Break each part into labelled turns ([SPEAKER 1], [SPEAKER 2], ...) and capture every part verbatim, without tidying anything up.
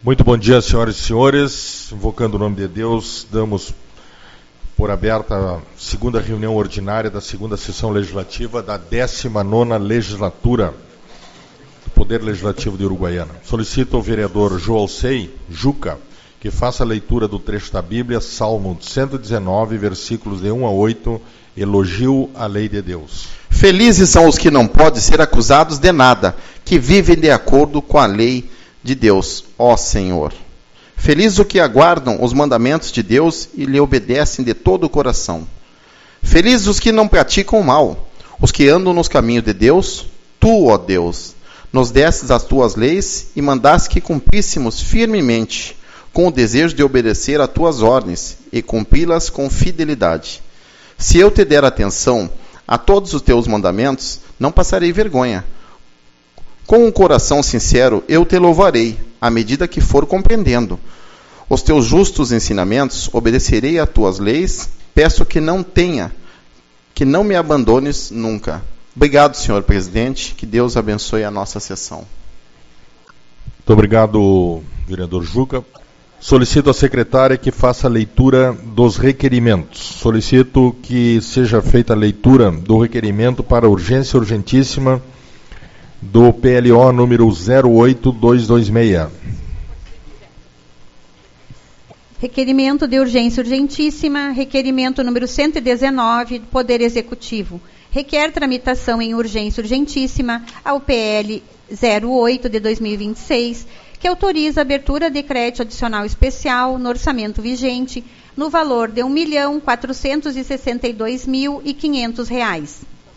[SPEAKER 1] Muito bom dia, senhoras e senhores. Invocando o nome de Deus, damos por aberta a segunda reunião ordinária da segunda sessão legislativa da décima nona legislatura do Poder Legislativo de Uruguaiana. Solicito ao vereador Joalcei Juca que faça a leitura do trecho da Bíblia, Salmo cento e dezenove, versículos de um a oito, elogio à lei de Deus.
[SPEAKER 2] Felizes são os que não podem ser acusados de nada, que vivem de acordo com a lei de Deus, ó Senhor. Felizes os que aguardam os mandamentos de Deus e lhe obedecem de todo o coração. Felizes os que não praticam o mal, os que andam nos caminhos de Deus. Tu, ó Deus, nos destes as tuas leis e mandaste que cumpríssemos firmemente, com o desejo de obedecer às tuas ordens e cumpri-las com fidelidade. Se eu te der atenção a todos os teus mandamentos, não passarei vergonha. Com um coração sincero, eu te louvarei, à medida que for compreendendo. Os teus justos ensinamentos, obedecerei às tuas leis, peço que não tenha, que não me abandones nunca. Obrigado, senhor presidente, que Deus abençoe a nossa sessão.
[SPEAKER 1] Muito obrigado, vereador Juca. Solicito à secretária que faça a leitura dos requerimentos. Solicito que seja feita a leitura do requerimento para urgência urgentíssima do P L O número zero oito dois dois seis.
[SPEAKER 3] Requerimento de urgência urgentíssima, requerimento número cento e dezenove, do Poder Executivo. Requer tramitação em urgência urgentíssima ao P L zero oito de dois mil e vinte e seis, que autoriza a abertura de crédito adicional especial no orçamento vigente, no valor de um milhão quatrocentos e sessenta e dois mil e quinhentos reais.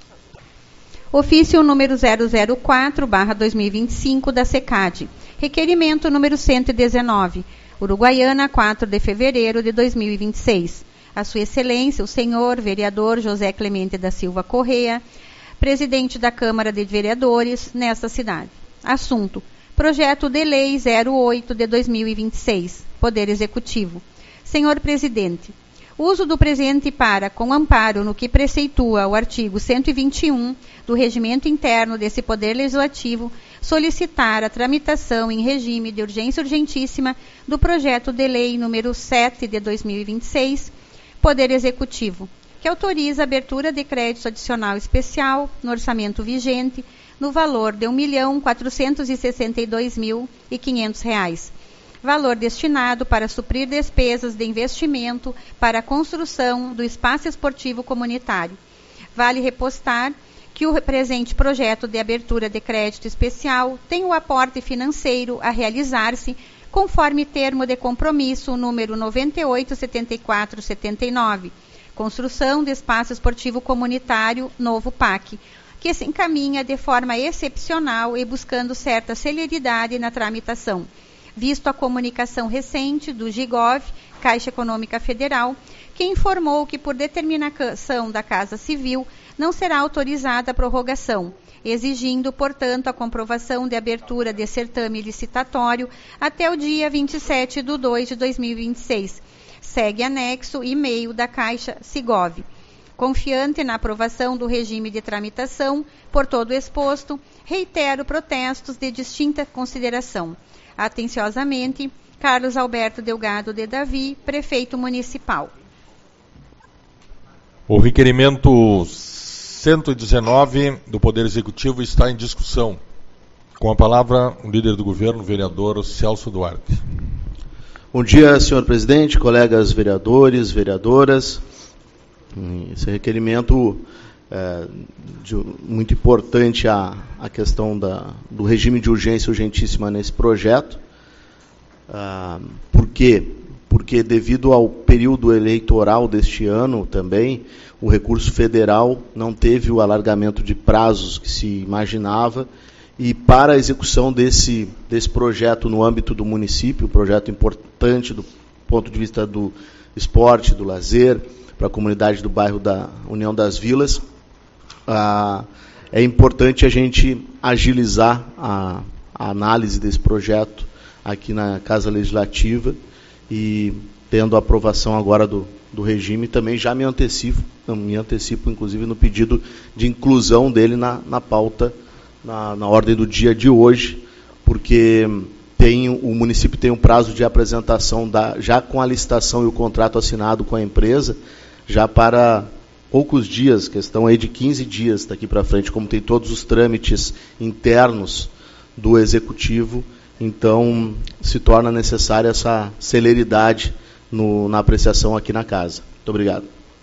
[SPEAKER 3] Ofício número zero zero quatro barra dois mil e vinte e cinco da SECAD. Requerimento número cento e dezenove. Uruguaiana, quatro de fevereiro de dois mil e vinte e seis. A Sua Excelência, o senhor vereador José Clemente da Silva Correia, presidente da Câmara de Vereadores nesta cidade. Assunto: Projeto de Lei zero oito de dois mil e vinte e seis. Poder Executivo. Senhor Presidente, uso do presente para, com amparo no que preceitua o artigo cento e vinte e um do Regimento Interno desse Poder Legislativo, solicitar a tramitação em regime de urgência urgentíssima do projeto de lei número sete de dois mil e vinte e seis, Poder Executivo, que autoriza a abertura de crédito adicional especial no orçamento vigente no valor de um milhão quatrocentos e sessenta e dois mil e quinhentos reais. Valor destinado para suprir despesas de investimento para a construção do espaço esportivo comunitário. Vale repostar que o presente projeto de abertura de crédito especial tem o aporte financeiro a realizar-se conforme termo de compromisso número noventa e oito setenta e quatro setenta e nove, Construção do Espaço Esportivo Comunitário, novo P A C, que se encaminha de forma excepcional e buscando certa celeridade na tramitação, visto a comunicação recente do GIGOV, Caixa Econômica Federal, que informou que, por determinação da Casa Civil, não será autorizada a prorrogação, exigindo, portanto, a comprovação de abertura de certame licitatório até o dia vinte e sete de dois de dois mil e vinte e seis. Segue anexo e-mail da Caixa Cigov. Confiante na aprovação do regime de tramitação, por todo exposto, reitero protestos de distinta consideração. Atenciosamente, Carlos Alberto Delgado de Davi, Prefeito Municipal.
[SPEAKER 1] O requerimento cento e dezenove do Poder Executivo está em discussão. Com a palavra, o líder do governo, o vereador Celso Duarte.
[SPEAKER 4] Bom dia, senhor presidente, colegas vereadores, vereadoras. Esse requerimento é de, muito importante a, a questão da, do regime de urgência urgentíssima nesse projeto. Ah, por quê? Porque devido ao período eleitoral deste ano também, o recurso federal não teve o alargamento de prazos que se imaginava, e para a execução desse, desse projeto no âmbito do município, um projeto importante do ponto de vista do esporte, do lazer, para a comunidade do bairro da União das Vilas, ah, é importante a gente agilizar a, a análise desse projeto aqui na Casa Legislativa, e tendo a aprovação agora do, do regime, também já me antecipo, me antecipo inclusive no pedido de inclusão dele na, na pauta, na, na ordem do dia de hoje, porque tem, o município tem um prazo de apresentação, da, já com a licitação e o contrato assinado com a empresa, já para poucos dias, questão aí de quinze dias daqui para frente, como tem todos os trâmites internos do executivo, então se torna necessária essa celeridade no, na apreciação aqui na casa. Muito obrigado.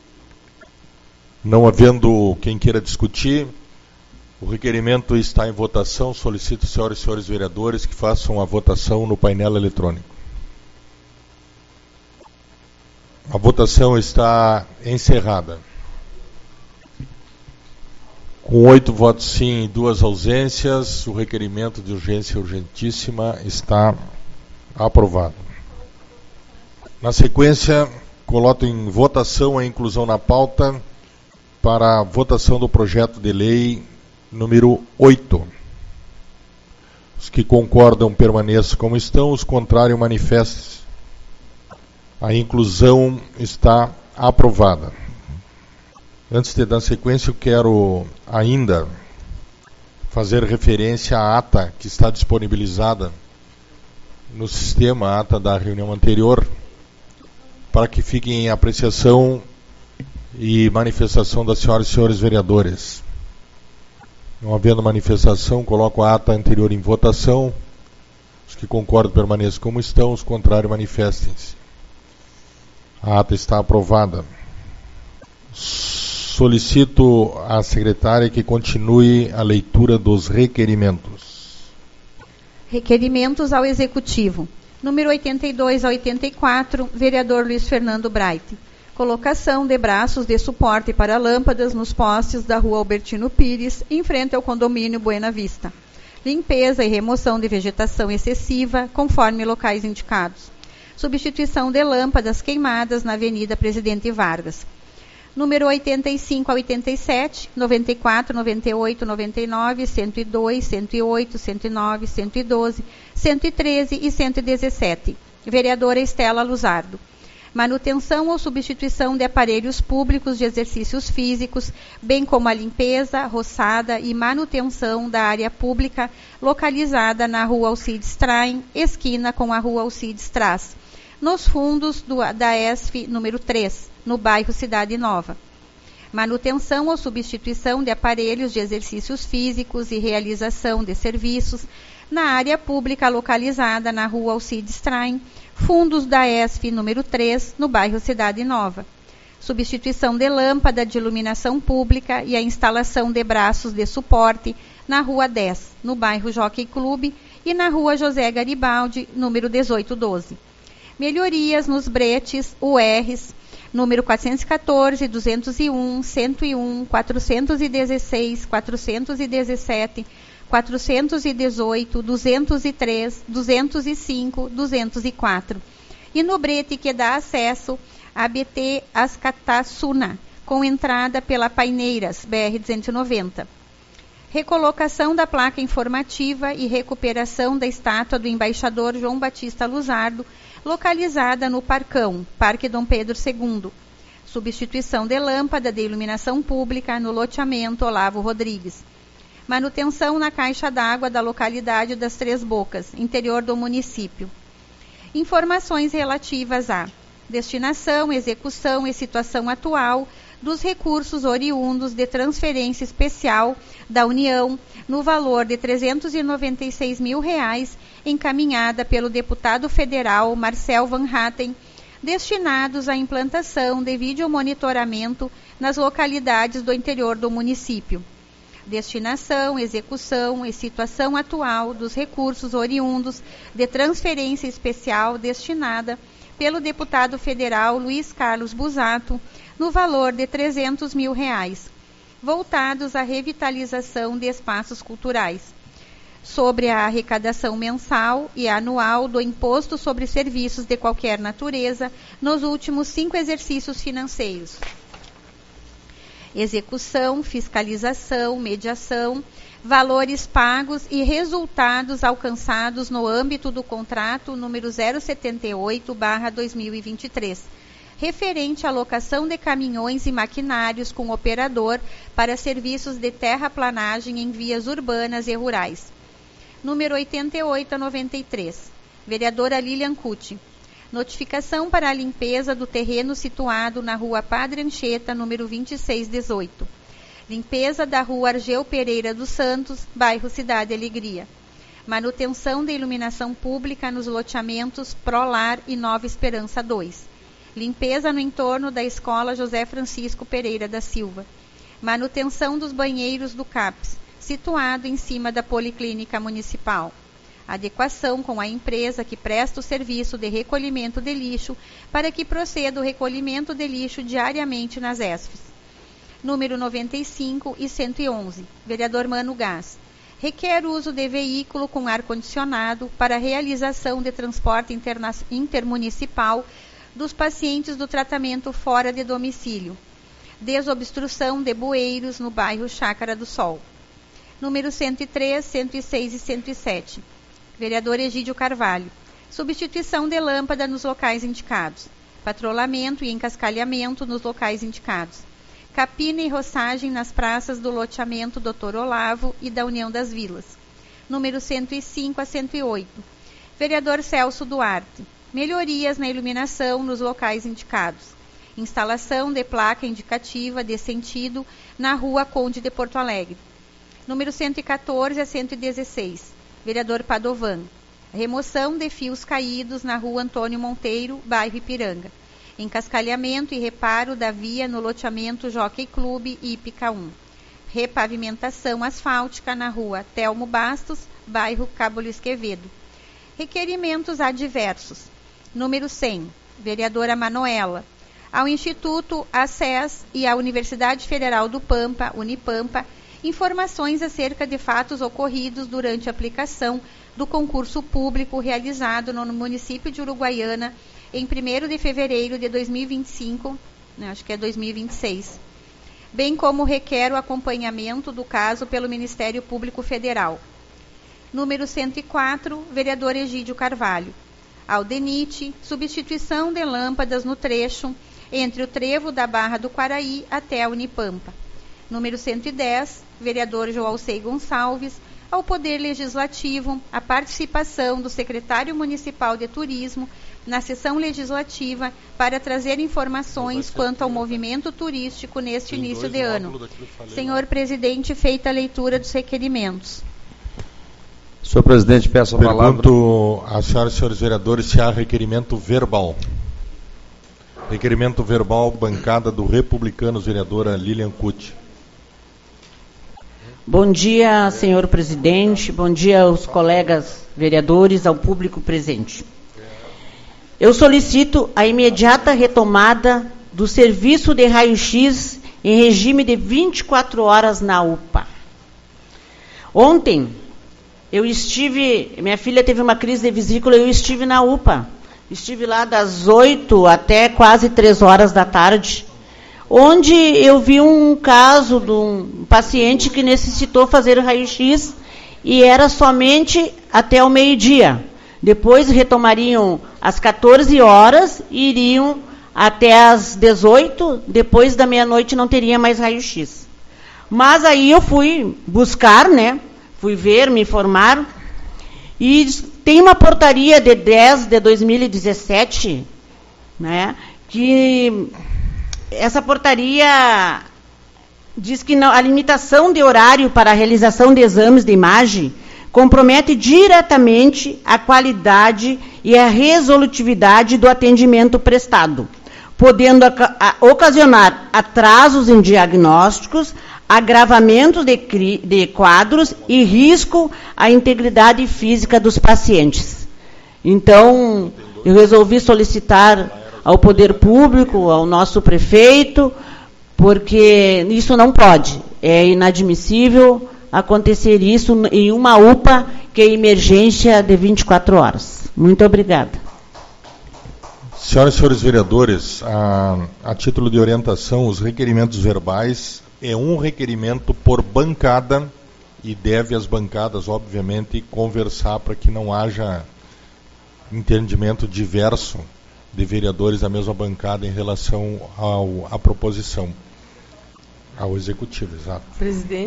[SPEAKER 1] Não havendo quem queira discutir, o requerimento está em votação. Solicito, senhoras e senhores vereadores, que façam a votação no painel eletrônico. A votação está encerrada. Com oito votos sim e duas ausências, o requerimento de urgência urgentíssima está aprovado. Na sequência, coloco em votação a inclusão na pauta para a votação do projeto de lei número oito. Os que concordam permaneçam como estão, os contrários manifestem-se. A inclusão está aprovada. Antes de dar sequência, eu quero ainda fazer referência à ata que está disponibilizada no sistema, a ata da reunião anterior, para que fique em apreciação e manifestação das senhoras e senhores vereadores. Não havendo manifestação, coloco a ata anterior em votação. Os que concordam permaneçam como estão, os contrários manifestem-se. A ata está aprovada. Solicito à secretária que continue a leitura dos requerimentos.
[SPEAKER 3] Requerimentos ao Executivo. Número oitenta e dois a oitenta e quatro, vereador Luiz Fernando Bright. Colocação de braços de suporte para lâmpadas nos postes da rua Albertino Pires, em frente ao condomínio Buena Vista. Limpeza e remoção de vegetação excessiva, conforme locais indicados. Substituição de lâmpadas queimadas na Avenida Presidente Vargas. Número oitenta e cinco a oitenta e sete, noventa e quatro, noventa e oito, noventa e nove, cento e dois, cento e oito, cento e nove, cento e doze, cento e treze e cento e dezessete. Vereadora Estela Luzardo. Manutenção ou substituição de aparelhos públicos de exercícios físicos, bem como a limpeza, roçada e manutenção da área pública localizada na Rua Alcides Traem, esquina com a Rua Alcides Traz, nos fundos do, da E S F número três, no bairro Cidade Nova. Manutenção ou substituição de aparelhos de exercícios físicos e realização de serviços na área pública localizada na Rua Alcides Traem, fundos da E S F número três, no bairro Cidade Nova. Substituição de lâmpada de iluminação pública e a instalação de braços de suporte na Rua dez, no bairro Jockey Clube, e na Rua José Garibaldi, número dezoito doze. Melhorias nos bretes U Rs, número quatrocentos e quatorze, duzentos e um, cento e um, quatrocentos e dezesseis, quatrocentos e dezessete, quatrocentos e dezoito, duzentos e três, duzentos e cinco, duzentos e quatro. E no brete que dá acesso a B T Ascatassuna, com entrada pela Paineiras, B R duzentos e noventa. Recolocação da placa informativa e recuperação da estátua do embaixador João Batista Luzardo, localizada no Parcão, Parque Dom Pedro segundo. Substituição de lâmpada de iluminação pública no loteamento Olavo Rodrigues. Manutenção na caixa d'água da localidade das Três Bocas, interior do município. Informações relativas à destinação, execução e situação atual dos recursos oriundos de transferência especial da União no valor de trezentos e noventa e seis mil reais, encaminhada pelo deputado federal Marcel Van Hatten, destinados à implantação de videomonitoramento nas localidades do interior do município. Destinação, execução e situação atual dos recursos oriundos de transferência especial destinada pelo deputado federal Luiz Carlos Busato, no valor de trezentos mil reais, voltados à revitalização de espaços culturais, sobre a arrecadação mensal e anual do Imposto sobre Serviços de qualquer natureza nos últimos cinco exercícios financeiros. Execução, fiscalização, mediação, valores pagos e resultados alcançados no âmbito do contrato número zero setenta e oito barra dois mil e vinte e três, referente à locação de caminhões e maquinários com operador para serviços de terraplanagem em vias urbanas e rurais. Número oitenta e oito a noventa e três. Vereadora Lilian Cucci. Notificação para a limpeza do terreno situado na Rua Padre Anchieta, número vinte e seis dezoito. Limpeza da Rua Argeu Pereira dos Santos, bairro Cidade Alegria. Manutenção da iluminação pública nos loteamentos Prolar e Nova Esperança dois. Limpeza no entorno da Escola José Francisco Pereira da Silva. Manutenção dos banheiros do CAPS, situado em cima da Policlínica Municipal. Adequação com a empresa que presta o serviço de recolhimento de lixo para que proceda o recolhimento de lixo diariamente nas E S Fs. Número noventa e cinco e cento e onze. Vereador Mano Gás. Requer uso de veículo com ar-condicionado para a realização de transporte interna- intermunicipal dos pacientes do tratamento fora de domicílio. Desobstrução de bueiros no bairro Chácara do Sol. Número cento e três, cento e seis e cento e sete. Vereador Egídio Carvalho. Substituição de lâmpada nos locais indicados. Patrulhamento e encascalhamento nos locais indicados. Capina e roçagem nas praças do loteamento doutor Olavo e da União das Vilas. Número cento e cinco a cento e oito. Vereador Celso Duarte. Melhorias na iluminação nos locais indicados. Instalação de placa indicativa de sentido na Rua Conde de Porto Alegre. Número cento e quatorze a cento e dezesseis. Vereador Padovan. Remoção de fios caídos na Rua Antônio Monteiro, bairro Ipiranga. Encascalhamento e reparo da via no loteamento Jockey Clube e Ipica um. Repavimentação asfáltica na Rua Telmo Bastos, bairro Cabo Luiz Quevedo. Requerimentos adversos. Número cem. Vereadora Manoela. Ao Instituto A C E S e à Universidade Federal do Pampa, Unipampa, informações acerca de fatos ocorridos durante a aplicação do concurso público realizado no município de Uruguaiana em primeiro de fevereiro de dois mil e vinte e cinco, né, acho que é dois mil e vinte e seis, bem como requer o acompanhamento do caso pelo Ministério Público Federal. Número cento e quatro, vereador Egídio Carvalho. Ao DENIT, substituição de lâmpadas no trecho entre o trevo da Barra do Quaraí até a Unipampa. Número cento e dez, vereador Joalcei Gonçalves. Ao Poder Legislativo, a participação do secretário municipal de Turismo na sessão legislativa para trazer informações quanto ao movimento turístico neste início de ano. Senhor presidente, feita a leitura dos requerimentos.
[SPEAKER 5] Senhor presidente, peço a palavra.
[SPEAKER 1] Pergunto às senhoras e senhores vereadores se há requerimento verbal. Requerimento verbal, bancada do Republicanos, vereadora Lilian Cucci.
[SPEAKER 6] Bom dia, senhor presidente, bom dia aos colegas vereadores, ao público presente. Eu solicito a imediata retomada do serviço de raio-x em regime de vinte e quatro horas na U P A. Ontem, eu estive, minha filha teve uma crise de vesícula, eu estive na U P A. Estive lá das oito até quase três horas da tarde, onde eu vi um caso de um paciente que necessitou fazer raio-x e era somente até o meio-dia. Depois retomariam às quatorze horas e iriam até às dezoito, depois da meia-noite não teria mais raio-x. Mas aí eu fui buscar, né? Fui ver, me informar, e tem uma portaria de dez de dois mil e dezessete, né? Que essa portaria diz que não, a limitação de horário para a realização de exames de imagem compromete diretamente a qualidade e a resolutividade do atendimento prestado, podendo a, a, ocasionar atrasos em diagnósticos, agravamento de, de quadros e risco à integridade física dos pacientes. Então, eu resolvi solicitar ao poder público, ao nosso prefeito, porque isso não pode, é inadmissível acontecer isso em uma U P A que é emergência de vinte e quatro horas. Muito obrigada.
[SPEAKER 1] Senhoras e senhores vereadores, a, a título de orientação, os requerimentos verbais é um requerimento por bancada e deve as bancadas, obviamente, conversar para que não haja entendimento diverso de vereadores da mesma bancada em relação ao, à proposição, ao executivo, exato.
[SPEAKER 7] Presidente,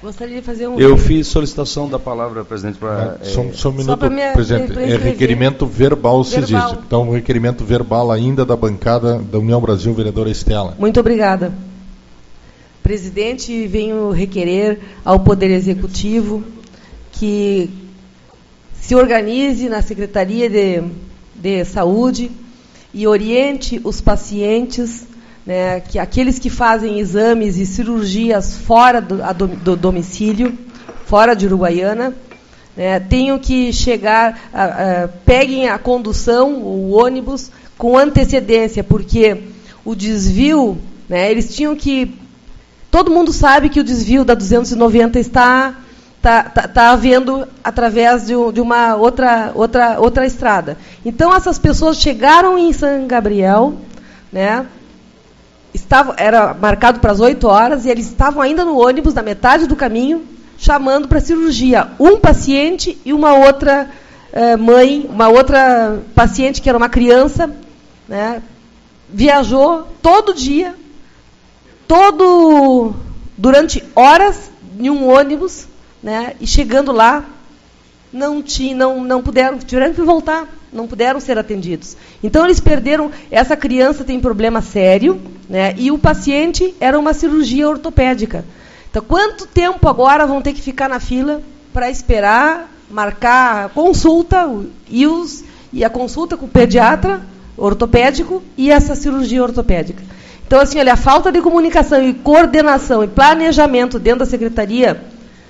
[SPEAKER 7] Gostaria de fazer um...
[SPEAKER 5] Eu fiz solicitação da palavra, presidente, para...
[SPEAKER 1] É, só, só um minuto,
[SPEAKER 7] pra me-
[SPEAKER 1] presidente.
[SPEAKER 7] pra
[SPEAKER 1] É
[SPEAKER 7] escrever.
[SPEAKER 1] requerimento verbal, se
[SPEAKER 7] Verbal.
[SPEAKER 1] exige. Então, um requerimento verbal ainda da bancada da União Brasil, vereadora Estela.
[SPEAKER 7] Muito obrigada. Presidente, venho requerer ao Poder Executivo que se organize na Secretaria de, de Saúde e oriente os pacientes, né, que aqueles que fazem exames e cirurgias fora do, a do, do domicílio, fora de Uruguaiana, né, tenham que chegar, a, a, peguem a condução, o ônibus, com antecedência, porque o desvio, né, eles tinham que... Todo mundo sabe que o desvio da duzentos e noventa está, está, está, está havendo através de, de uma outra, outra, outra estrada. Então, essas pessoas chegaram em São Gabriel, né, estava, era marcado para as oito horas, e eles estavam ainda no ônibus, na metade do caminho, chamando para cirurgia. Um paciente e uma outra eh, mãe, uma outra paciente, que era uma criança, né, viajou todo dia, todo, durante horas, em um ônibus, né, e chegando lá, não, tinha, não, não puderam, tiveram que voltar, não puderam ser atendidos. Então, eles perderam, essa criança tem problema sério, né, e o paciente era uma cirurgia ortopédica. Então, quanto tempo agora vão ter que ficar na fila para esperar, marcar a consulta, e, os, e a consulta com o pediatra ortopédico e essa cirurgia ortopédica? Então, assim, olha, a falta de comunicação e coordenação e planejamento dentro da Secretaria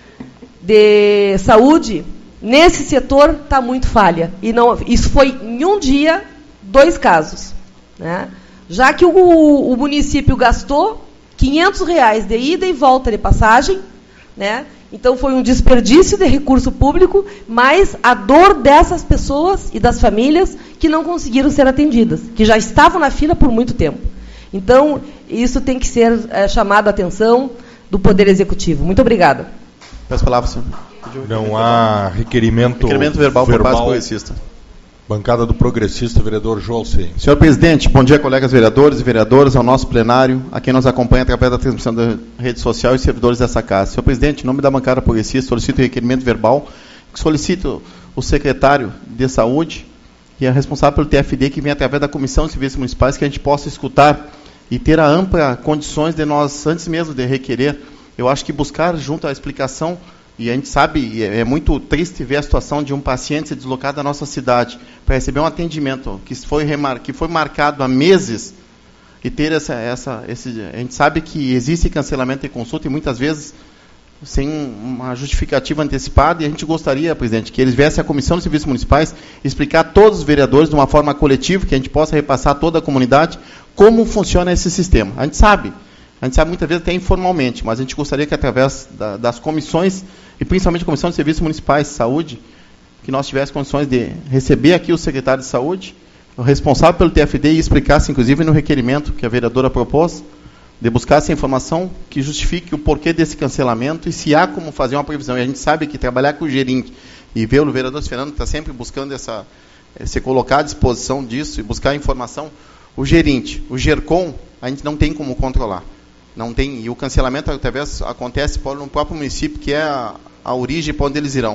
[SPEAKER 7] de Saúde, nesse setor, está muito falha. E não, isso foi, em um dia, dois casos. Né? Já que o, o município gastou quinhentos reais de ida e volta de passagem, né? Então foi um desperdício de recurso público, mas a dor dessas pessoas e das famílias que não conseguiram ser atendidas, que já estavam na fila por muito tempo. Então, isso tem que ser é, chamado a atenção do Poder Executivo. Muito obrigada.
[SPEAKER 2] Peço a palavra, senhor.
[SPEAKER 1] Não há requerimento,
[SPEAKER 2] Requerimento verbal,
[SPEAKER 1] verbal
[SPEAKER 2] por parte progressista.
[SPEAKER 1] Bancada do Progressista, vereador Jolsey.
[SPEAKER 2] Senhor presidente, bom dia, colegas vereadores e vereadoras, ao nosso plenário, a quem nos acompanha através da transmissão da rede social e servidores dessa casa. Senhor presidente, em nome da bancada progressista, solicito o requerimento verbal, que solicito o secretário de Saúde e a responsável pelo T F D, que vem através da Comissão de Serviços Municipais, que a gente possa escutar e ter a ampla condições de nós, antes mesmo de requerer, eu acho que buscar junto à explicação. E a gente sabe, é muito triste ver a situação de um paciente se deslocar da nossa cidade para receber um atendimento que foi, remar, que foi marcado há meses e ter essa... essa esse, a gente sabe que existe cancelamento de consulta e muitas vezes sem uma justificativa antecipada, e a gente gostaria, presidente, que eles viessem à Comissão de Serviços Municipais explicar a todos os vereadores de uma forma coletiva, que a gente possa repassar a toda a comunidade como funciona esse sistema. A gente sabe, a gente sabe muitas vezes até informalmente, mas a gente gostaria que através da, das comissões, e principalmente a Comissão de Serviços Municipais de Saúde, que nós tivéssemos condições de receber aqui o secretário de Saúde, o responsável pelo T F D, e explicasse, inclusive, no requerimento que a vereadora propôs, de buscar essa informação que justifique o porquê desse cancelamento e se há como fazer uma previsão. E a gente sabe que trabalhar com o gerente e ver o vereador Fernando que está sempre buscando essa, se colocar à disposição disso e buscar informação, o gerente, o GERCOM, a gente não tem como controlar. Não tem, e o cancelamento através acontece no próprio município, que é a, a origem para onde eles irão.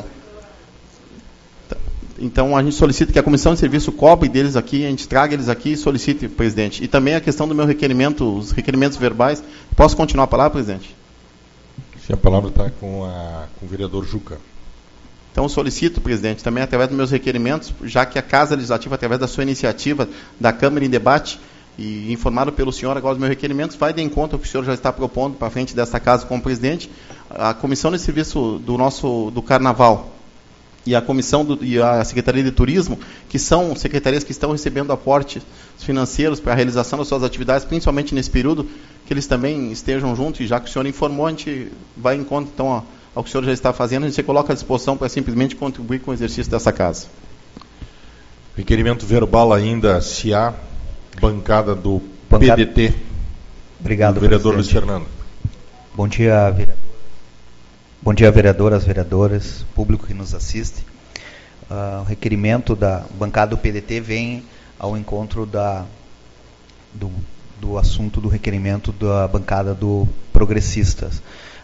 [SPEAKER 2] Então, a gente solicita que a Comissão de Serviço cobre deles aqui, a gente traga eles aqui e solicite, presidente. E também a questão do meu requerimento, os requerimentos verbais. Posso continuar a palavra, presidente?
[SPEAKER 1] Sim, a palavra está com, a, com o vereador Juca.
[SPEAKER 2] Então, solicito, presidente, também através dos meus requerimentos, já que a Casa Legislativa, através da sua iniciativa da Câmara em debate, e informado pelo senhor agora os meus requerimentos, vai de encontro ao que o senhor já está propondo para frente desta casa como presidente, a Comissão de Serviço do nosso do Carnaval e a Comissão do, e a Secretaria de Turismo, que são secretarias que estão recebendo aportes financeiros para a realização das suas atividades, principalmente nesse período, que eles também estejam juntos, e já que o senhor informou, a gente vai em conta então ao, ao que o senhor já está fazendo, a gente se coloca à disposição para simplesmente contribuir com o exercício dessa casa.
[SPEAKER 1] Requerimento verbal ainda, se há, bancada do
[SPEAKER 8] Bancada.
[SPEAKER 1] P D T.
[SPEAKER 8] Obrigado,
[SPEAKER 1] do vereador Luiz
[SPEAKER 8] presidente.
[SPEAKER 1] Fernando.
[SPEAKER 8] Bom dia, vereador. Bom dia, vereadoras, vereadores, público que nos assiste. Uh, o requerimento da bancada do P D T vem ao encontro da, do, do assunto do requerimento da bancada do Progressistas.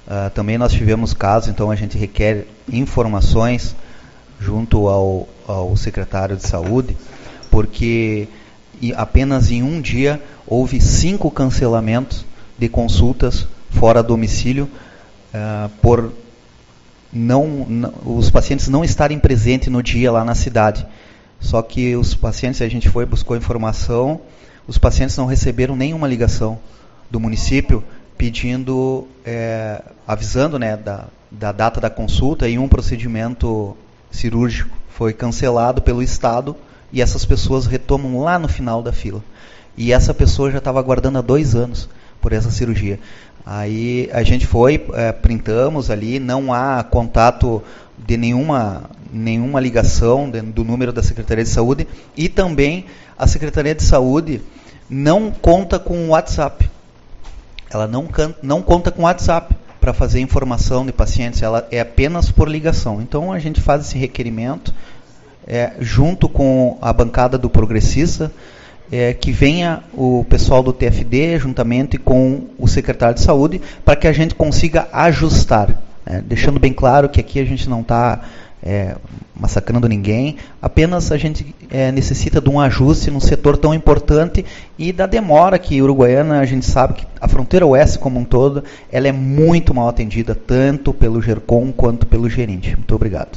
[SPEAKER 8] Uh, também nós tivemos casos, então a gente requer informações junto ao, ao secretário de saúde, porque apenas em um dia houve cinco cancelamentos de consultas fora domicílio uh, por não, não, os pacientes não estarem presentes no dia lá na cidade. Só que os pacientes, a gente foi, buscou informação, os pacientes não receberam nenhuma ligação do município pedindo, é, avisando, né, da, da data da consulta, e um procedimento cirúrgico foi cancelado pelo Estado, e essas pessoas retomam lá no final da fila. E essa pessoa já estava aguardando há dois anos por essa cirurgia. Aí a gente foi, é, printamos ali, não há contato de nenhuma, nenhuma ligação de, do número da Secretaria de Saúde, e também a Secretaria de Saúde não conta com o WhatsApp. Ela não, can, não conta com o WhatsApp para fazer informação de pacientes, ela é apenas por ligação. Então a gente faz esse requerimento é, junto com a bancada do Progressista, é, que venha o pessoal do T F D juntamente com o secretário de Saúde, para que a gente consiga ajustar, né? Deixando bem claro que aqui a gente não está é, massacrando ninguém, apenas a gente é, necessita de um ajuste num setor tão importante e da demora que Uruguaiana, a gente sabe que a fronteira oeste como um todo, ela é muito mal atendida, tanto pelo GERCOM quanto pelo gerente. Muito obrigado.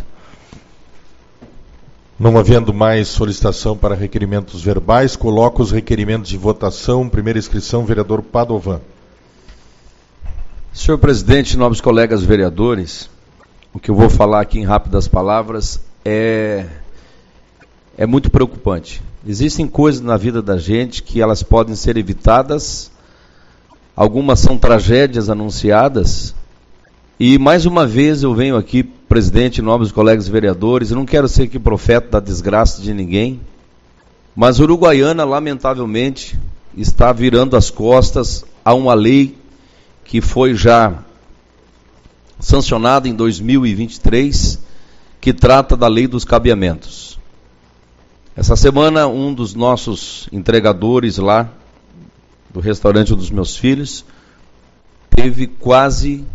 [SPEAKER 1] Não havendo mais solicitação para requerimentos verbais, coloco os requerimentos de votação. Primeira inscrição, vereador Padovan.
[SPEAKER 5] Senhor presidente, nobres colegas vereadores, o que eu vou falar aqui em rápidas palavras é, é muito preocupante. Existem coisas na vida da gente que elas podem ser evitadas, algumas são tragédias anunciadas, e mais uma vez eu venho aqui, presidente, nobres colegas vereadores, eu não quero ser aqui profeta da desgraça de ninguém, mas Uruguaiana, lamentavelmente, está virando as costas a uma lei que foi já sancionada em dois mil e vinte e três, que trata da lei dos cabeamentos. Essa semana, um dos nossos entregadores lá, do restaurante dos meus filhos, teve quase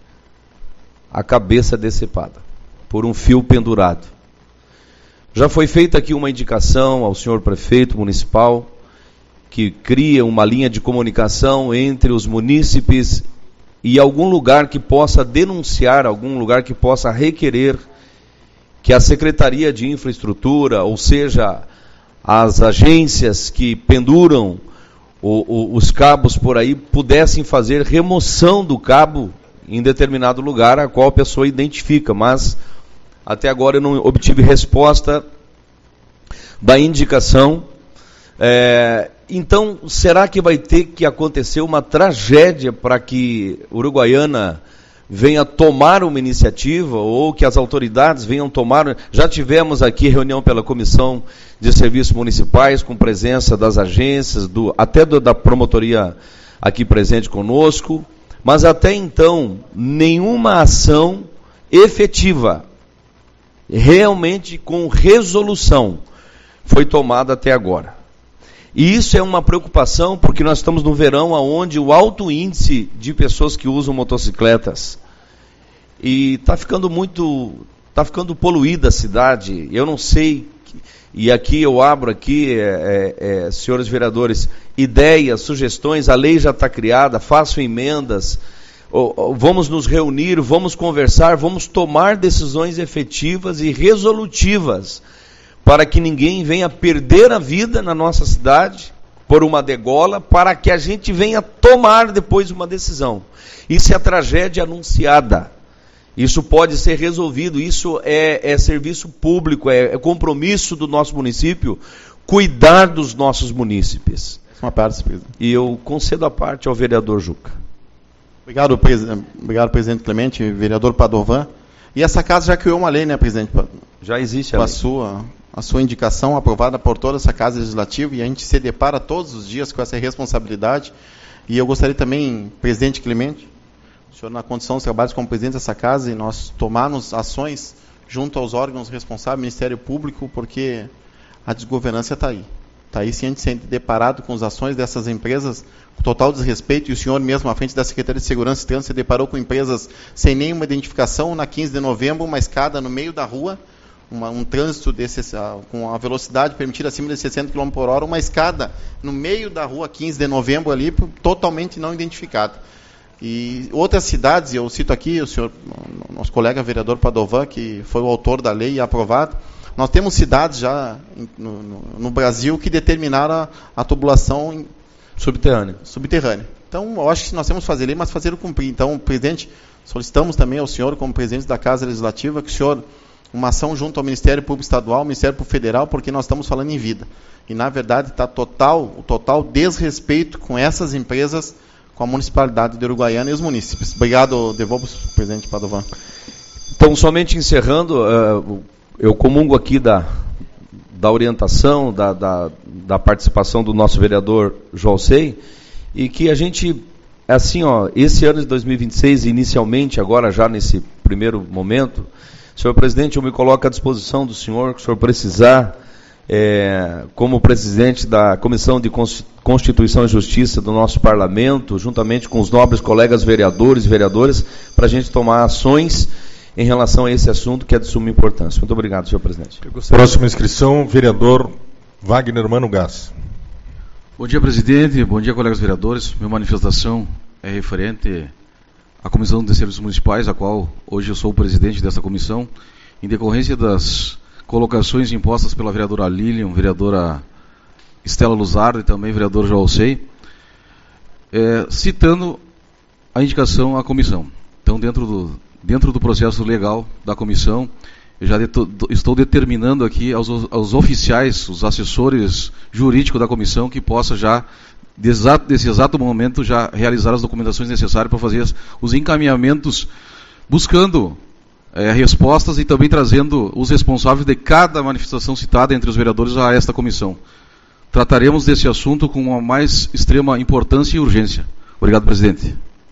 [SPEAKER 5] a cabeça decepada, por um fio pendurado. Já foi feita aqui uma indicação ao senhor prefeito municipal, que cria uma linha de comunicação entre os munícipes e algum lugar que possa denunciar, algum lugar que possa requerer que a Secretaria de Infraestrutura, ou seja, as agências que penduram o, o, os cabos por aí, pudessem fazer remoção do cabo em determinado lugar a qual a pessoa identifica, mas até agora eu não obtive resposta da indicação. É, então, será que vai ter que acontecer uma tragédia para que Uruguaiana venha tomar uma iniciativa, ou que as autoridades venham tomar? Já tivemos aqui reunião pela Comissão de Serviços Municipais, com presença das agências, do, até do, da promotoria aqui presente conosco, mas até então, nenhuma ação efetiva, realmente com resolução, foi tomada até agora. E isso é uma preocupação, porque nós estamos no verão, onde o alto índice de pessoas que usam motocicletas, e está ficando muito, está ficando poluída a cidade. Eu não sei, e aqui eu abro aqui, é, é, senhores vereadores, ideias, sugestões, a lei já está criada, façam emendas, ou, ou, vamos nos reunir, vamos conversar, vamos tomar decisões efetivas e resolutivas, para que ninguém venha perder a vida na nossa cidade por uma degola, para que a gente venha tomar depois uma decisão. Isso é a tragédia anunciada. Isso pode ser resolvido, isso é, é serviço público, é, é compromisso do nosso município, cuidar dos nossos munícipes.
[SPEAKER 2] Uma parte, presidente.
[SPEAKER 5] E eu concedo a parte ao vereador Juca.
[SPEAKER 2] Obrigado, presidente, obrigado, presidente Clemente, vereador Padovan. E essa casa já criou uma lei, né, presidente?
[SPEAKER 5] Já existe a
[SPEAKER 2] Com
[SPEAKER 5] lei.
[SPEAKER 2] a sua, a sua indicação aprovada por toda essa casa legislativa, e a gente se depara todos os dias com essa responsabilidade. E eu gostaria também, presidente Clemente, o senhor na condição dos trabalhos como presidente dessa casa, e nós tomarmos ações junto aos órgãos responsáveis, Ministério Público, porque a desgovernança está aí. Está aí sim, a gente se deparado com as ações dessas empresas com total desrespeito, e o senhor mesmo, à frente da Secretaria de Segurança e Trânsito, se deparou com empresas sem nenhuma identificação. Na quinze de novembro, uma escada no meio da rua, uma, um trânsito desse, com a velocidade permitida acima de sessenta quilômetros por hora, uma escada no meio da rua quinze de novembro ali, totalmente não identificada. E outras cidades, eu cito aqui o senhor, nosso colega vereador Padovan, que foi o autor da lei e aprovado. Nós temos cidades já no, no, no Brasil que determinaram a, a tubulação em, subterrânea. subterrânea. Então, eu acho que nós temos que fazer lei, mas fazer o cumprir. Então, presidente, solicitamos também ao senhor, como presidente da Casa Legislativa, que o senhor, uma ação junto ao Ministério Público Estadual, ao Ministério Público Federal, porque nós estamos falando em vida. E, na verdade, está total, o total desrespeito com essas empresas, com a municipalidade de Uruguaiana e os munícipes. Obrigado, devolvo ao presidente Padovan.
[SPEAKER 5] Então, somente encerrando, uh, eu comungo aqui da, da orientação, da, da, da participação do nosso vereador Joalcei, e que a gente, assim, ó, esse ano de dois mil e vinte e seis, inicialmente, agora já nesse primeiro momento, senhor presidente, eu me coloco à disposição do senhor, que o senhor precisar, é, como presidente da Comissão de Constituição e Justiça do nosso parlamento, juntamente com os nobres colegas vereadores e vereadoras, para a gente tomar ações em relação a esse assunto que é de suma importância. Muito obrigado, senhor presidente.
[SPEAKER 1] Próxima inscrição, vereador Wagner Mano Gás.
[SPEAKER 9] Bom dia, presidente. Bom dia, colegas vereadores. Minha manifestação é referente à Comissão de Serviços Municipais, a qual hoje eu sou o presidente dessa comissão, em decorrência das colocações impostas pela vereadora Lilian, vereadora Estela Luzardo e também vereador Joalcei, é, citando a indicação à comissão. Então, dentro do Dentro do processo legal da comissão, eu já deto, estou determinando aqui aos, aos oficiais, os assessores jurídicos da comissão, que possa já, desse exato momento, já realizar as documentações necessárias para fazer os encaminhamentos, buscando é, respostas e também trazendo os responsáveis de cada manifestação citada entre os vereadores a esta comissão. Trataremos desse assunto com a mais extrema importância e urgência. Obrigado, presidente.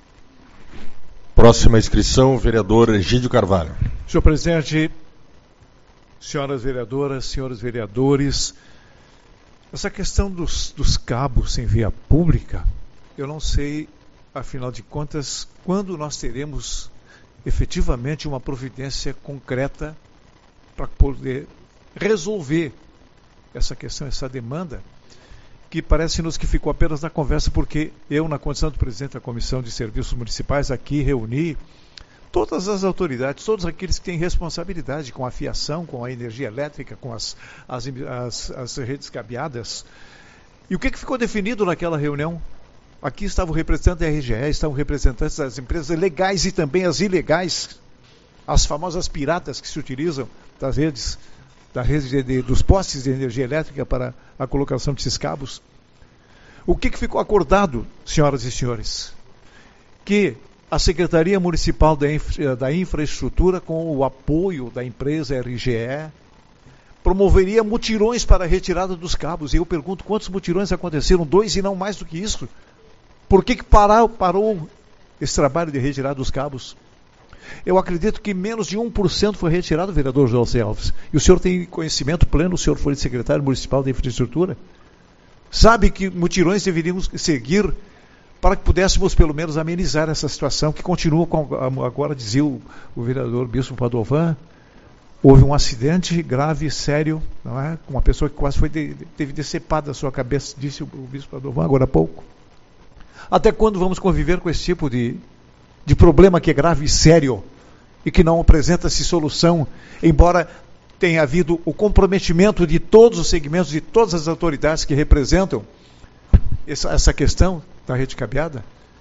[SPEAKER 1] Próxima inscrição, vereador Egídio Carvalho.
[SPEAKER 10] Senhor presidente, senhoras vereadoras, senhores vereadores, essa questão dos, dos cabos em via pública, eu não sei, afinal de contas, quando nós teremos efetivamente uma providência concreta para poder resolver essa questão, essa demanda, que parece-nos que ficou apenas na conversa, porque eu, na condição de presidente da Comissão de Serviços Municipais, aqui reuni todas as autoridades, todos aqueles que têm responsabilidade com a fiação, com a energia elétrica, com as, as, as, as redes cabeadas. E o que, que ficou definido naquela reunião? Aqui estava o representante da R G E, estavam representantes das empresas legais e também as ilegais, as famosas piratas que se utilizam das redes da rede de, de, dos postes de energia elétrica para a colocação desses cabos. O que, que ficou acordado, senhoras e senhores? Que a Secretaria Municipal da, Infra, da Infraestrutura, com o apoio da empresa R G E, promoveria mutirões para a retirada dos cabos. E eu pergunto, quantos mutirões aconteceram? Dois e não mais do que isso. Por que, que parou, parou esse trabalho de retirada dos cabos? Eu acredito que menos de um por cento foi retirado, vereador Joalcei Alves. E o senhor tem conhecimento pleno, o senhor foi secretário municipal da infraestrutura. Sabe que mutirões deveríamos seguir para que pudéssemos pelo menos amenizar essa situação, que continua, com, agora dizia o, o vereador Bispo Padovan, houve um acidente grave, sério, não é? Com uma pessoa que quase foi de, teve decepada a sua cabeça, disse o, o Bispo Padovan agora há pouco. Até quando vamos conviver com esse tipo de... de problema que é grave e sério e que não apresenta-se solução, embora tenha havido o comprometimento de todos os segmentos, de todas as autoridades que representam essa, essa questão da rede cabeada?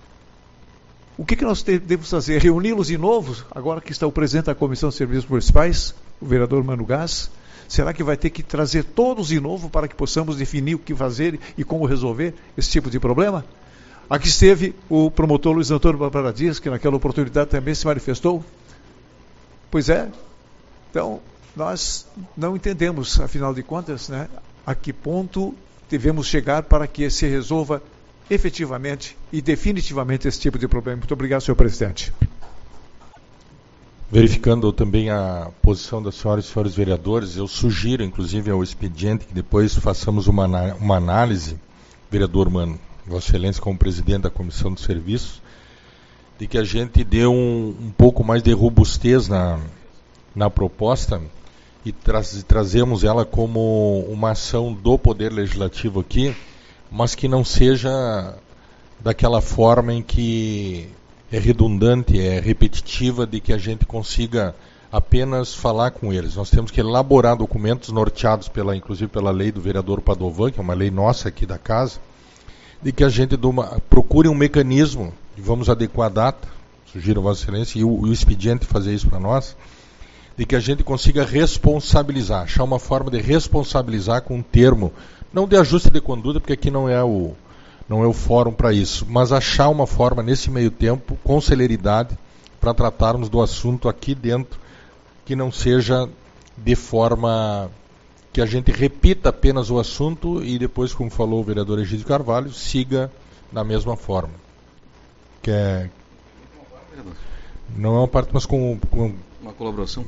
[SPEAKER 10] O que, que nós devemos fazer? Reuni-los de novo, agora que está o presidente da Comissão de Serviços Municipais, o vereador Mano Gás? Será que vai ter que trazer todos de novo para que possamos definir o que fazer e como resolver esse tipo de problema? Aqui esteve o promotor Luiz Antônio Barbara Dias, que naquela oportunidade também se manifestou. Pois é. Então, nós não entendemos, afinal de contas, né, a que ponto devemos chegar para que se resolva efetivamente e definitivamente esse tipo de problema. Muito obrigado, senhor presidente.
[SPEAKER 1] verificando também a posição das senhoras e senhores vereadores, eu sugiro, inclusive, ao expediente que depois façamos uma, uma análise, vereador Mano, Vossa Excelência como presidente da Comissão de Serviços, de que a gente dê um, um pouco mais de robustez na, na proposta e tra trazemos ela como uma ação do Poder Legislativo aqui, mas que não seja daquela forma em que é redundante, é repetitiva, de que a gente consiga apenas falar com eles. Nós temos que elaborar documentos norteados, pela, inclusive pela lei do vereador Padovan, que é uma lei nossa aqui da casa, de que a gente uma, procure um mecanismo, e vamos adequar a data, sugiro a Vossa Excelência, e o, o expediente fazer isso para nós, de que a gente consiga responsabilizar, achar uma forma de responsabilizar com um termo, não de ajuste de conduta, porque aqui não é o, não é o fórum para isso, mas achar uma forma, nesse meio tempo, com celeridade, para tratarmos do assunto aqui dentro, que não seja de forma que a gente repita apenas o assunto e depois, como falou o vereador Egídio Carvalho, siga da mesma forma. Que é... Não é uma parte, mas com... com...
[SPEAKER 9] Uma colaboração.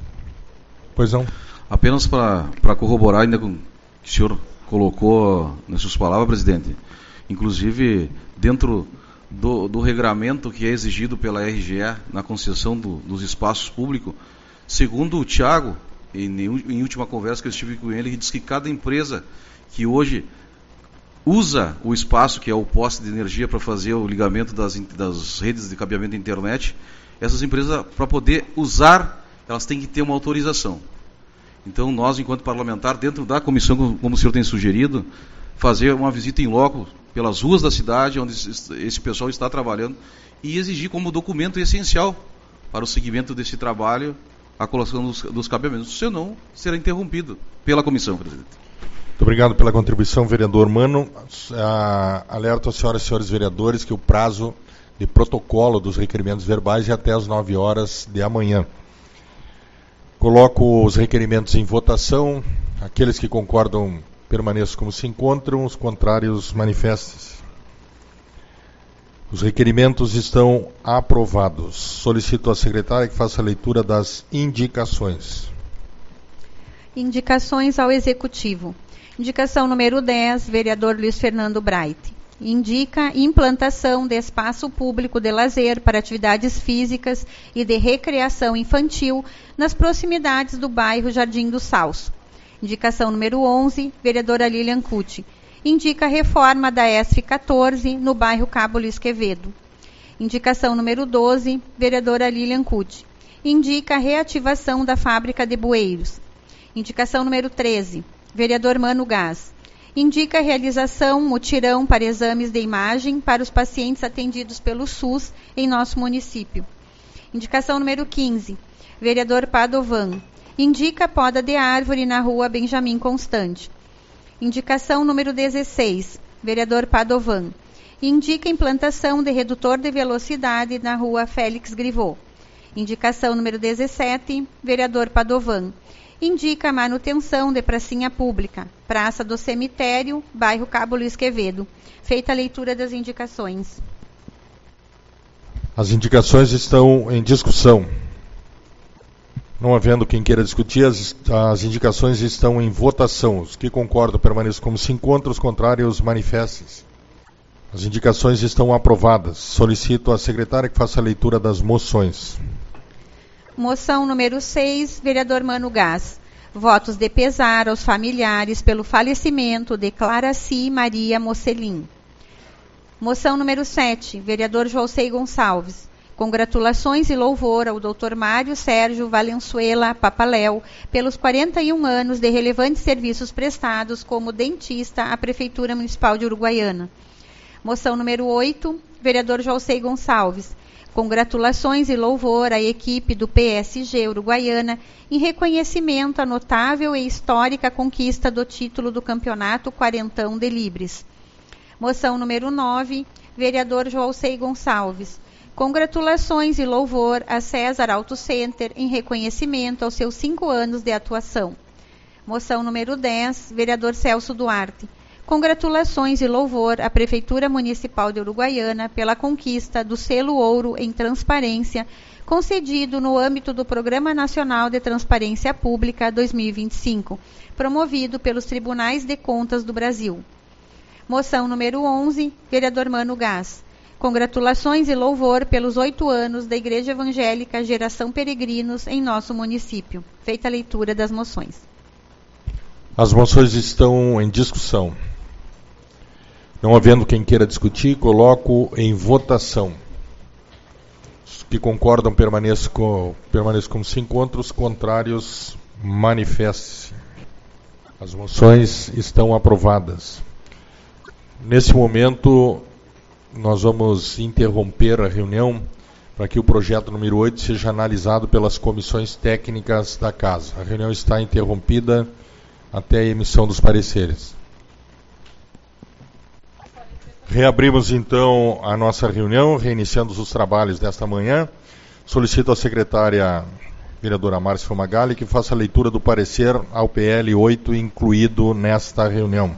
[SPEAKER 1] Pois não.
[SPEAKER 9] Apenas para corroborar ainda com o que o senhor colocou nas suas palavras, presidente, inclusive dentro do, do regramento que é exigido pela R G E na concessão do, dos espaços públicos, segundo o Tiago, em, em última conversa que eu estive com ele, ele disse que cada empresa que hoje usa o espaço, que é o poste de energia para fazer o ligamento das, das redes de cabeamento da internet, essas empresas, para poder usar, elas têm que ter uma autorização. Então, nós, enquanto parlamentar, dentro da comissão, como o senhor tem sugerido, fazer uma visita em loco pelas ruas da cidade, onde esse pessoal está trabalhando, e exigir como documento essencial para o seguimento desse trabalho a colocação dos, dos cabeamentos. Senão, será interrompido pela comissão, presidente.
[SPEAKER 1] Muito obrigado pela contribuição, vereador Mano. Ah, alerto às senhoras e senhores vereadores que o prazo de protocolo dos requerimentos verbais é até às nove horas de amanhã. Coloco os requerimentos em votação. Aqueles que concordam permaneçam como se encontram, os contrários manifestem-se. Os requerimentos estão aprovados. Solicito à secretária que faça a leitura das indicações.
[SPEAKER 3] Indicações ao Executivo. Indicação número dez, vereador Luiz Fernando Bright. Indica implantação de espaço público de lazer para atividades físicas e de recreação infantil nas proximidades do bairro Jardim do Salso. Indicação número onze, vereadora Lilian Cucci. Indica reforma da E S F quatorze no bairro Cabo Luiz Quevedo. Indicação número doze, vereadora Lilian Cucci. Indica reativação da fábrica de bueiros. Indicação número treze, vereador Mano Gás. Indica a realização mutirão para exames de imagem para os pacientes atendidos pelo SUS em nosso município. Indicação número quinze, vereador Padovan. Indica a poda de árvore na rua Benjamin Constante. Indicação número dezesseis, vereador Padovan. Indica a implantação de redutor de velocidade na rua Félix Grivô. Indicação número dezessete, vereador Padovan. Indica a manutenção de pracinha pública, Praça do Cemitério, bairro Cabo Luiz Quevedo. Feita a leitura das indicações.
[SPEAKER 1] As indicações estão em discussão. Não havendo quem queira discutir, as, as indicações estão em votação. Os que concordam permaneçam como se encontram, os contrários manifestem-se. As indicações estão aprovadas. Solicito à secretária que faça a leitura das moções.
[SPEAKER 3] Moção número seis, vereador Mano Gás. Votos de pesar aos familiares pelo falecimento de Claraci Maria Mocelin. Moção número sete, vereador Joalcei Gonçalves. Congratulações e louvor ao doutor Mário Sérgio Valenzuela Papaléu pelos quarenta e um anos de relevantes serviços prestados como dentista à Prefeitura Municipal de Uruguaiana. Moção número oito, vereador Joalcei Gonçalves. Congratulações e louvor à equipe do P S G Uruguaiana em reconhecimento à notável e histórica conquista do título do Campeonato Quarentão de Libres. Moção número nove, vereador Joalcei Gonçalves. Congratulações e louvor a César Auto Center em reconhecimento aos seus cinco anos de atuação. Moção número dez, vereador Celso Duarte. congratulações e louvor à Prefeitura Municipal de Uruguaiana pela conquista do selo ouro em transparência, concedido no âmbito do Programa Nacional de Transparência Pública dois mil e vinte e cinco, promovido pelos Tribunais de Contas do Brasil. Moção número onze, vereador Mano Gás. Congratulações e louvor pelos oito anos da Igreja Evangélica Geração Peregrinos em nosso município. Feita a leitura das moções.
[SPEAKER 1] As moções estão em discussão. Não havendo quem queira discutir, coloco em votação. Os que concordam permaneçam, com, permaneçam como se encontram, os contrários manifestem-se. As moções estão aprovadas. Nesse momento, nós vamos interromper a reunião para que o projeto número oito seja analisado pelas comissões técnicas da Casa. A reunião está interrompida até a emissão dos pareceres. Reabrimos então a nossa reunião, reiniciando os trabalhos desta manhã. Solicito à secretária vereadora Márcia Fumagalli que faça a leitura do parecer ao P L oito incluído nesta reunião.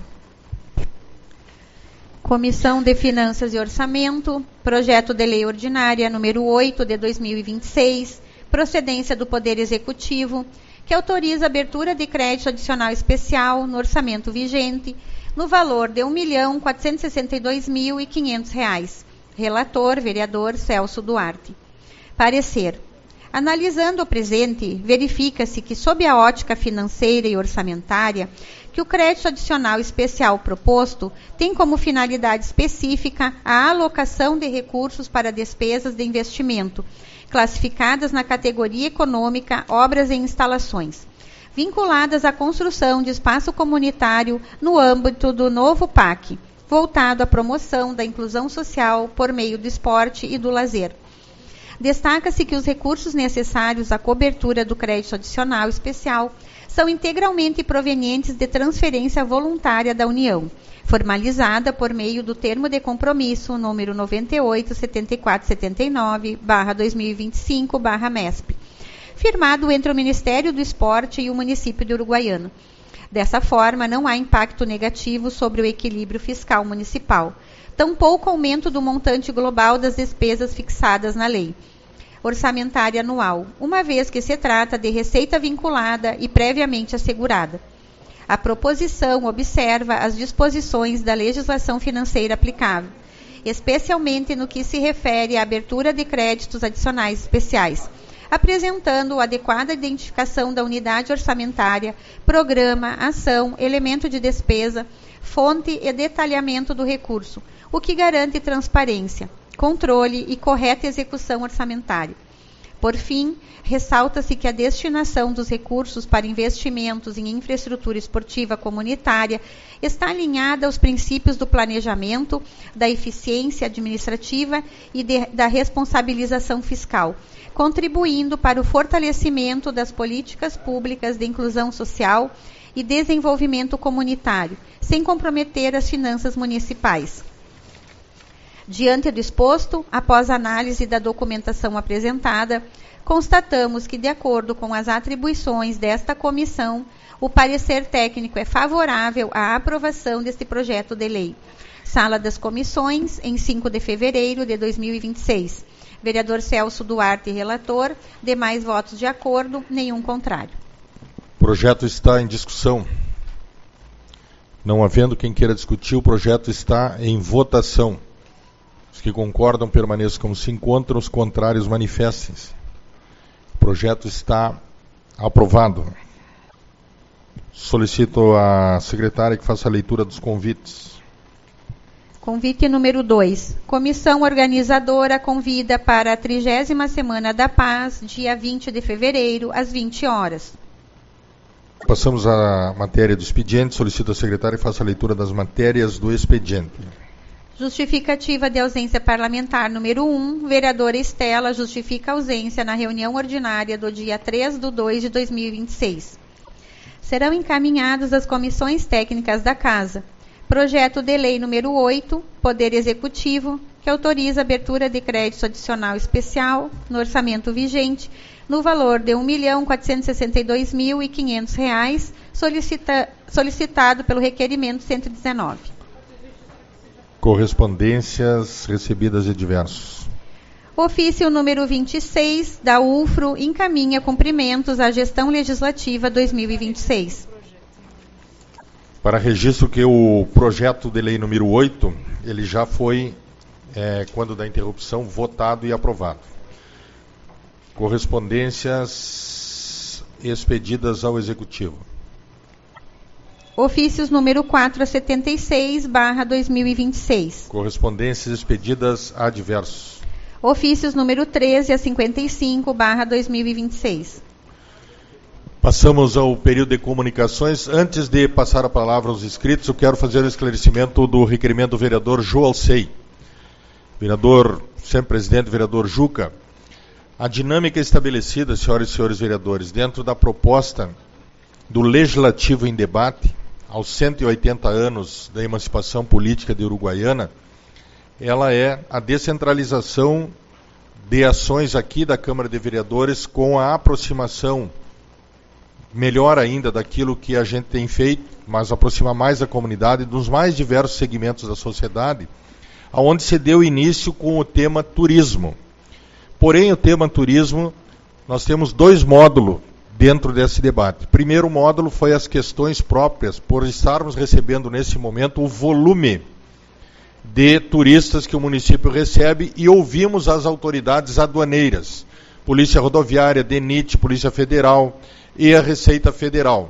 [SPEAKER 3] Comissão de Finanças e Orçamento, projeto de lei ordinária número oito de dois mil e vinte e seis, procedência do Poder Executivo, que autoriza a abertura de crédito adicional especial no orçamento vigente, no valor de um milhão quatrocentos e sessenta e dois mil e quinhentos reais. Relator, vereador Celso Duarte. Parecer. Analisando o presente, verifica-se que, sob a ótica financeira e orçamentária, que o crédito adicional especial proposto tem como finalidade específica a alocação de recursos para despesas de investimento, classificadas na categoria econômica Obras e Instalações, vinculadas à construção de espaço comunitário no âmbito do novo P A C, voltado à promoção da inclusão social por meio do esporte e do lazer. Destaca-se que os recursos necessários à cobertura do crédito adicional especial são integralmente provenientes de transferência voluntária da União, formalizada por meio do termo de compromisso número noventa e oito, setenta e quatro setenta e nove, barra dois mil e vinte e cinco, barra M E S P, firmado entre o Ministério do Esporte e o município de Uruguaiana. Dessa forma, não há impacto negativo sobre o equilíbrio fiscal municipal, tampouco aumento do montante global das despesas fixadas na lei orçamentária anual, uma vez que se trata de receita vinculada e previamente assegurada. A proposição observa as disposições da legislação financeira aplicável, especialmente no que se refere à abertura de créditos adicionais especiais, apresentando adequada identificação da unidade orçamentária, programa, ação, elemento de despesa, fonte e detalhamento do recurso, o que garante transparência, controle e correta execução orçamentária. Por fim, ressalta-se que a destinação dos recursos para investimentos em infraestrutura esportiva comunitária está alinhada aos princípios do planejamento, da eficiência administrativa e de, da responsabilização fiscal, contribuindo para o fortalecimento das políticas públicas de inclusão social e desenvolvimento comunitário, sem comprometer as finanças municipais. Diante do exposto, após análise da documentação apresentada, constatamos que, de acordo com as atribuições desta comissão, o parecer técnico é favorável à aprovação deste projeto de lei. Sala das Comissões, em cinco de fevereiro de dois mil e vinte e seis. Vereador Celso Duarte, relator. Demais votos de acordo, nenhum contrário.
[SPEAKER 1] O projeto está em discussão. Não havendo quem queira discutir, o projeto está em votação. Os que concordam permaneçam como se encontram, os contrários manifestem-se. O projeto está aprovado. Solicito à secretária que faça a leitura dos convites.
[SPEAKER 3] Convite número dois. Comissão organizadora convida para a trigésima Semana da Paz, dia vinte de fevereiro, às vinte horas.
[SPEAKER 1] Passamos à matéria do expediente. Solicito à secretária que faça a leitura das matérias do expediente.
[SPEAKER 3] Justificativa de ausência parlamentar número um, vereadora Estela justifica ausência na reunião ordinária do dia três de dois de dois mil e vinte e seis. Serão encaminhados às comissões técnicas da Casa. Projeto de lei número oito, Poder Executivo, que autoriza a abertura de crédito adicional especial no orçamento vigente, no valor de um milhão quatrocentos e sessenta e dois mil e quinhentos reais, solicita, solicitado pelo requerimento cento e dezenove.
[SPEAKER 1] Correspondências recebidas e diversos.
[SPEAKER 3] Ofício número vinte e seis, da U F R O, encaminha cumprimentos à gestão legislativa dois mil e vinte e seis.
[SPEAKER 1] Para registro que o projeto de lei número oito, ele já foi, é, quando da interrupção, votado e aprovado. Correspondências expedidas ao Executivo.
[SPEAKER 3] Ofícios número quatro a setenta e seis, barra dois mil e vinte e seis.
[SPEAKER 1] Correspondências expedidas a diversos.
[SPEAKER 3] Ofícios número treze a cinquenta e cinco, barra dois mil e vinte e seis.
[SPEAKER 1] Passamos ao período de comunicações. Antes de passar a palavra aos inscritos, eu quero fazer o esclarecimento do requerimento do vereador João Alcei. Vereador, sempre presidente, vereador Juca. A dinâmica estabelecida, senhoras e senhores vereadores, dentro da proposta do Legislativo em Debate, aos cento e oitenta anos da emancipação política de Uruguaiana, ela é a descentralização de ações aqui da Câmara de Vereadores com a aproximação, melhor ainda, daquilo que a gente tem feito, mas aproximar mais a comunidade dos mais diversos segmentos da sociedade, aonde se deu início com o tema turismo. Porém, o tema turismo, nós temos dois módulos dentro desse debate. O primeiro módulo foi as questões próprias, por estarmos recebendo nesse momento o volume de turistas que o município recebe, e ouvimos as autoridades aduaneiras, Polícia Rodoviária, DENIT, Polícia Federal e a Receita Federal.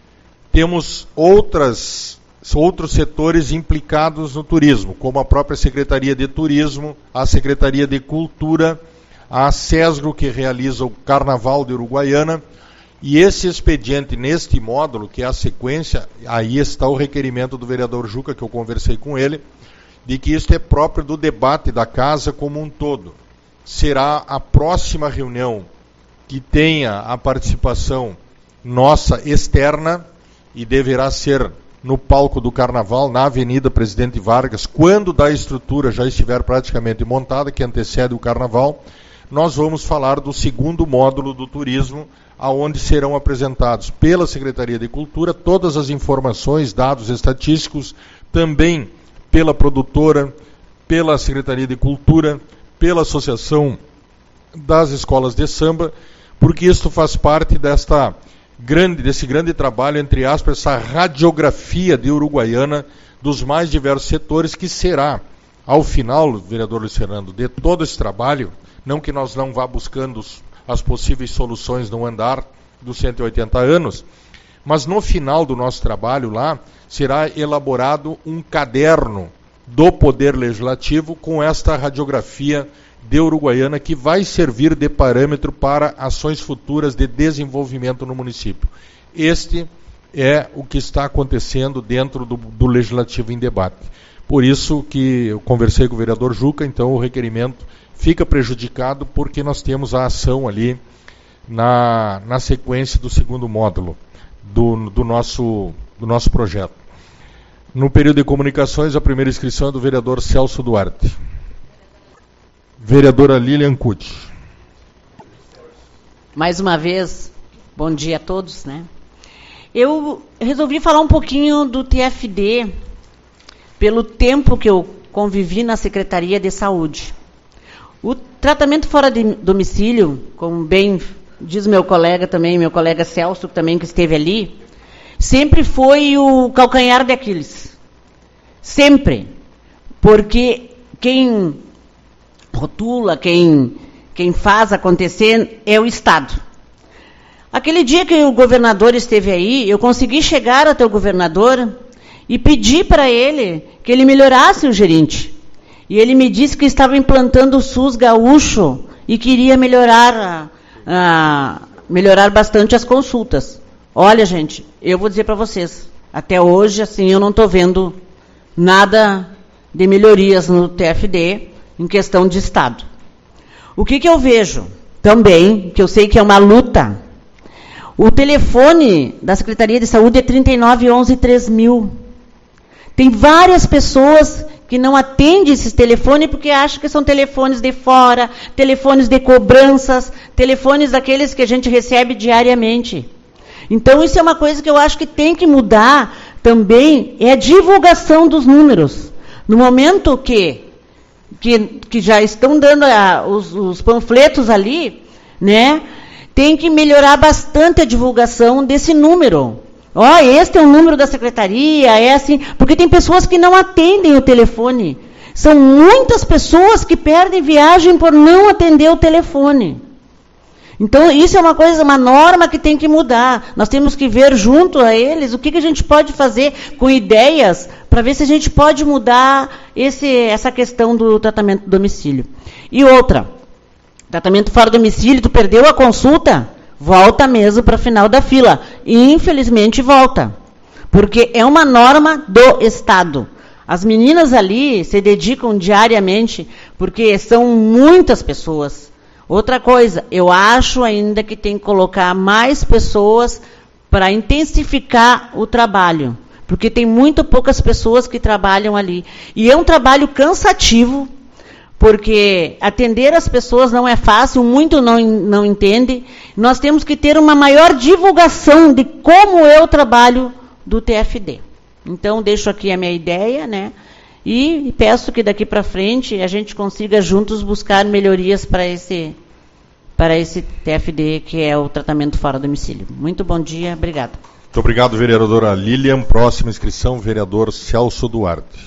[SPEAKER 1] Temos outras, outros setores implicados no turismo, como a própria Secretaria de Turismo, a Secretaria de Cultura, a SESGRO, que realiza o Carnaval de Uruguaiana, e esse expediente neste módulo, que é a sequência, aí está o requerimento do vereador Juca, que eu conversei com ele, de que isto é próprio do debate da casa como um todo. Será a próxima reunião que tenha a participação nossa externa, e deverá ser no palco do Carnaval, na Avenida Presidente Vargas, quando da estrutura já estiver praticamente montada, que antecede o Carnaval. Nós vamos falar do segundo módulo do turismo, aonde serão apresentados pela Secretaria de Cultura todas as informações, dados estatísticos, também pela produtora, pela Secretaria de Cultura, pela Associação das Escolas de Samba, porque isto faz parte desta grande, desse grande trabalho, entre aspas, essa radiografia de Uruguaiana dos mais diversos setores, que será, ao final, vereador Luiz Fernando, de todo esse trabalho, não que nós não vá buscando as possíveis soluções no andar dos cento e oitenta anos, mas no final do nosso trabalho lá, será elaborado um caderno do Poder Legislativo com esta radiografia de Uruguaiana, que vai servir de parâmetro para ações futuras de desenvolvimento no município. Este é o que está acontecendo dentro do, do Legislativo em Debate. Por isso que eu conversei com o vereador Juca, então o requerimento fica prejudicado, porque nós temos a ação ali na, na sequência do segundo módulo do, do, nosso, do nosso projeto. No período de comunicações, a primeira inscrição é do vereador Celso Duarte. Vereadora Lilian Cuti.
[SPEAKER 6] Mais uma vez, bom dia a todos, né? Eu resolvi falar um pouquinho do T F D, pelo tempo que eu convivi na Secretaria de Saúde. O tratamento fora de domicílio, como bem diz meu colega também, meu colega Celso também, que esteve ali, sempre foi o calcanhar de Aquiles. Sempre. Porque quem rotula, quem, quem faz acontecer é o Estado. Aquele dia que o governador esteve aí, eu consegui chegar até o governador e pedir para ele que ele melhorasse o gerente. E ele me disse que estava implantando o SUS gaúcho e queria melhorar, a, a, melhorar bastante as consultas. Olha, gente, eu vou dizer para vocês, até hoje, assim, eu não estou vendo nada de melhorias no T F D em questão de Estado. O que, que eu vejo também, que eu sei que é uma luta, o telefone da Secretaria de Saúde é trinta e nove, onze, três mil. Tem várias pessoas que não atende esses telefones porque acha que são telefones de fora, telefones de cobranças, telefones daqueles que a gente recebe diariamente. Então, isso é uma coisa que eu acho que tem que mudar também, é a divulgação dos números. No momento que, que, que já estão dando a, os, os panfletos ali, né, tem que melhorar bastante a divulgação desse número. Ó, oh, este é o número da secretaria, é assim, porque tem pessoas que não atendem o telefone. São muitas pessoas que perdem viagem por não atender o telefone. Então, isso é uma coisa, uma norma que tem que mudar. Nós temos que ver junto a eles o que, que a gente pode fazer com ideias para ver se a gente pode mudar esse, essa questão do tratamento do domicílio. E outra, tratamento fora do domicílio, tu perdeu a consulta, volta mesmo para a final da fila. E, infelizmente, volta. Porque é uma norma do Estado. As meninas ali se dedicam diariamente, porque são muitas pessoas. Outra coisa, eu acho ainda que tem que colocar mais pessoas para intensificar o trabalho. Porque tem muito poucas pessoas que trabalham ali. E é um trabalho cansativo, porque atender as pessoas não é fácil, muito não, não entende. Nós temos que ter uma maior divulgação de como é o trabalho do T F D. Então, deixo aqui a minha ideia, né? E peço que daqui para frente a gente consiga juntos buscar melhorias para esse, para esse T F D, que é o tratamento fora do domicílio. Muito bom dia, obrigada.
[SPEAKER 1] Muito obrigado, vereadora Lilian. Próxima inscrição, vereador Celso Duarte.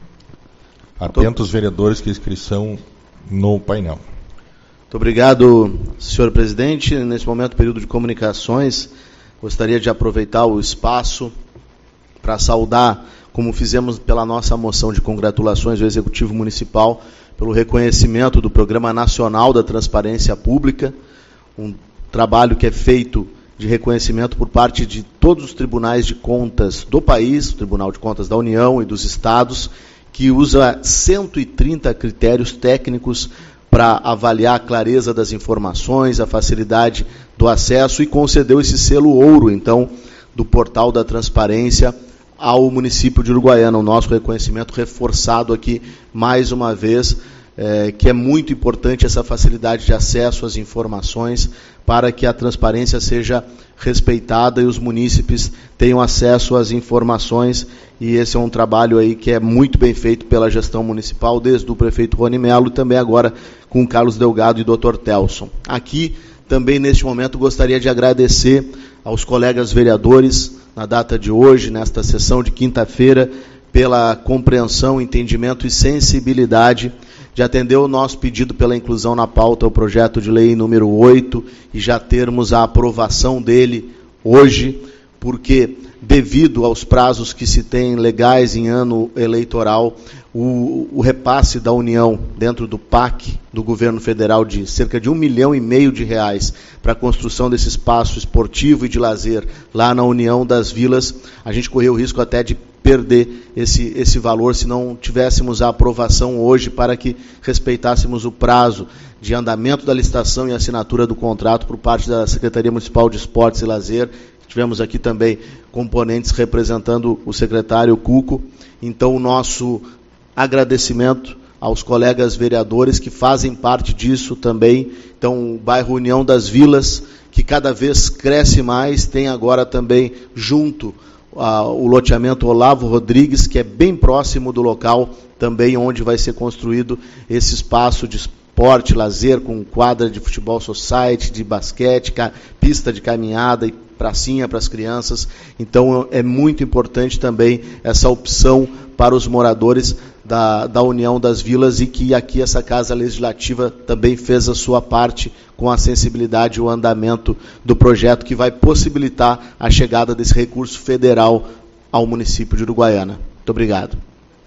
[SPEAKER 1] Atentos, vereadores, que inscrição no painel.
[SPEAKER 4] Muito obrigado, senhor presidente. Nesse momento, período de comunicações, gostaria de aproveitar o espaço para saudar, como fizemos pela nossa moção de congratulações ao Executivo Municipal, pelo reconhecimento do Programa Nacional da Transparência Pública, um trabalho que é feito de reconhecimento por parte de todos os tribunais de contas do país, o Tribunal de Contas da União e dos estados, que usa cento e trinta critérios técnicos para avaliar a clareza das informações, a facilidade do acesso, e concedeu esse selo ouro, então, do Portal da Transparência ao município de Uruguaiana. O nosso reconhecimento reforçado aqui, mais uma vez, é, que é muito importante essa facilidade de acesso às informações para que a transparência seja respeitada e os munícipes tenham acesso às informações, e esse é um trabalho aí que é muito bem feito pela gestão municipal, desde o prefeito Rony Melo e também agora com o Carlos Delgado e o doutor Telson. Aqui, também neste momento, gostaria de agradecer aos colegas vereadores, na data de hoje, nesta sessão de quinta-feira, pela compreensão, entendimento e sensibilidade de atender o nosso pedido pela inclusão na pauta, o projeto de lei número oito, e já termos a aprovação dele hoje, porque, devido aos prazos que se tem legais em ano eleitoral, o, o repasse da União dentro do P A C, do governo federal, de cerca de um milhão e meio de reais para a construção desse espaço esportivo e de lazer lá na União das Vilas, a gente correu o risco até de perder esse, esse valor se não tivéssemos a aprovação hoje para que respeitássemos o prazo de andamento da licitação e assinatura do contrato por parte da Secretaria Municipal de Esportes e Lazer. Tivemos aqui também componentes representando o secretário Cuco. Então, o nosso agradecimento aos colegas vereadores que fazem parte disso também. Então, o bairro União das Vilas, que cada vez cresce mais, tem agora também junto Uh, o loteamento Olavo Rodrigues, que é bem próximo do local também onde vai ser construído esse espaço de esporte, lazer, com quadra de futebol society, de basquete, ca- pista de caminhada e pracinha para as crianças. Então é muito importante também essa opção para os moradores da, da União das Vilas, e que aqui essa Casa Legislativa também fez a sua parte com a sensibilidade e o andamento do projeto, que vai possibilitar a chegada desse recurso federal ao município de Uruguaiana. Muito obrigado.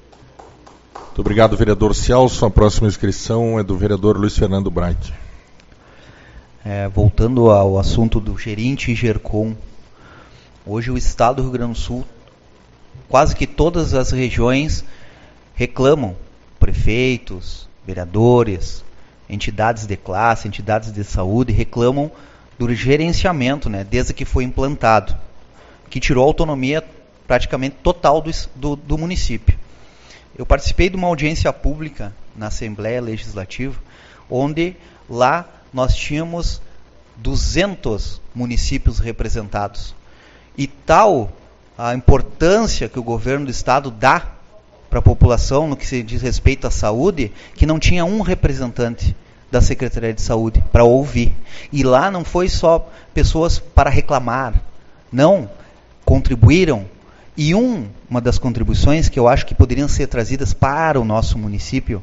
[SPEAKER 1] Muito obrigado, vereador Celso. A próxima inscrição é do vereador Luiz Fernando Bright.
[SPEAKER 8] É, voltando ao assunto do gerente e GERCOM, hoje o Estado do Rio Grande do Sul, quase que todas as regiões reclamam, prefeitos, vereadores, entidades de classe, entidades de saúde, reclamam do gerenciamento, né, desde que foi implantado, que tirou a autonomia praticamente total do, do, do município. eu participei de uma audiência pública na Assembleia Legislativa, onde lá nós tínhamos duzentos municípios representados. E tal a importância que o governo do estado dá para a população no que se diz respeito à saúde, que não tinha um representante da Secretaria de Saúde para ouvir. E lá não foi só pessoas para reclamar, não, contribuíram. E um, uma das contribuições que eu acho que poderiam ser trazidas para o nosso município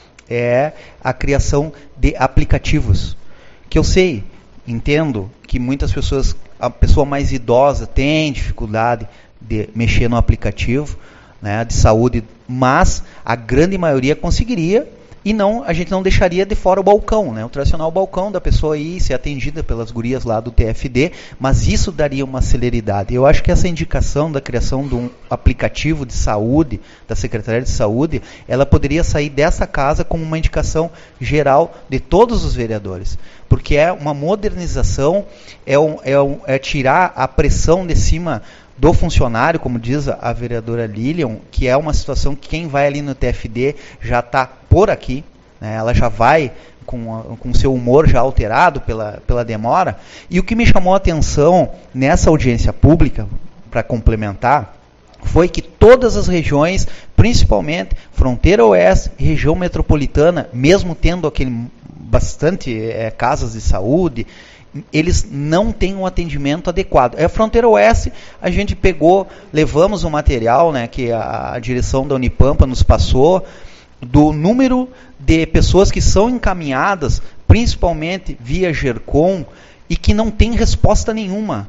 [SPEAKER 8] é a criação de aplicativos. Que eu sei, entendo que muitas pessoas, a pessoa mais idosa tem dificuldade de mexer no aplicativo, né, de saúde, mas a grande maioria conseguiria, e não, a gente não deixaria de fora o balcão, né, o tradicional balcão da pessoa ir ser atendida pelas gurias lá do T F D, mas isso daria uma celeridade. Eu acho que essa indicação da criação de um aplicativo de saúde, da Secretaria de Saúde, ela poderia sair dessa casa como uma indicação geral de todos os vereadores, porque é uma modernização, é, um, é, um, é tirar a pressão de cima do funcionário, como diz a vereadora Lilian, que é uma situação que quem vai ali no T F D já está por aqui, né, ela já vai com o seu humor já alterado pela, pela demora. E o que me chamou a atenção nessa audiência pública, para complementar, foi que todas as regiões, principalmente fronteira oeste, região metropolitana, mesmo tendo aquele bastante é, casas de saúde, eles não têm um atendimento adequado. É a fronteira oeste, a gente pegou, levamos o material, né, que a, a direção da Unipampa nos passou, do número de pessoas que são encaminhadas, principalmente via GERCOM, e que não tem resposta nenhuma.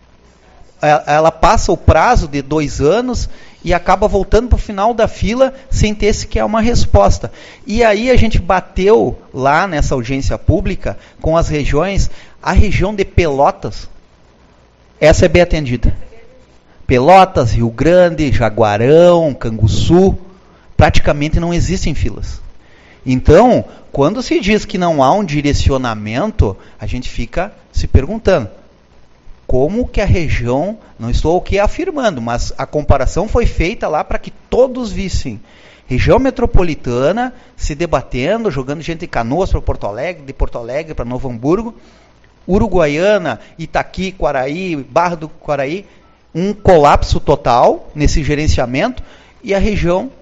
[SPEAKER 8] Ela, ela passa o prazo de dois anos e acaba voltando para o final da fila sem ter sequer uma resposta. E aí a gente bateu lá nessa audiência pública com as regiões. A região de Pelotas, essa é bem atendida. Pelotas, Rio Grande, Jaguarão, Canguçu, praticamente não existem filas. Então, quando se diz que não há um direcionamento, a gente fica se perguntando como que a região, não estou aqui afirmando, mas a comparação foi feita lá para que todos vissem. Região metropolitana se debatendo, jogando gente de Canoas para Porto Alegre, de Porto Alegre para Novo Hamburgo, Uruguaiana, Itaqui, Quaraí, Barra do Quaraí, um colapso total nesse gerenciamento, e a região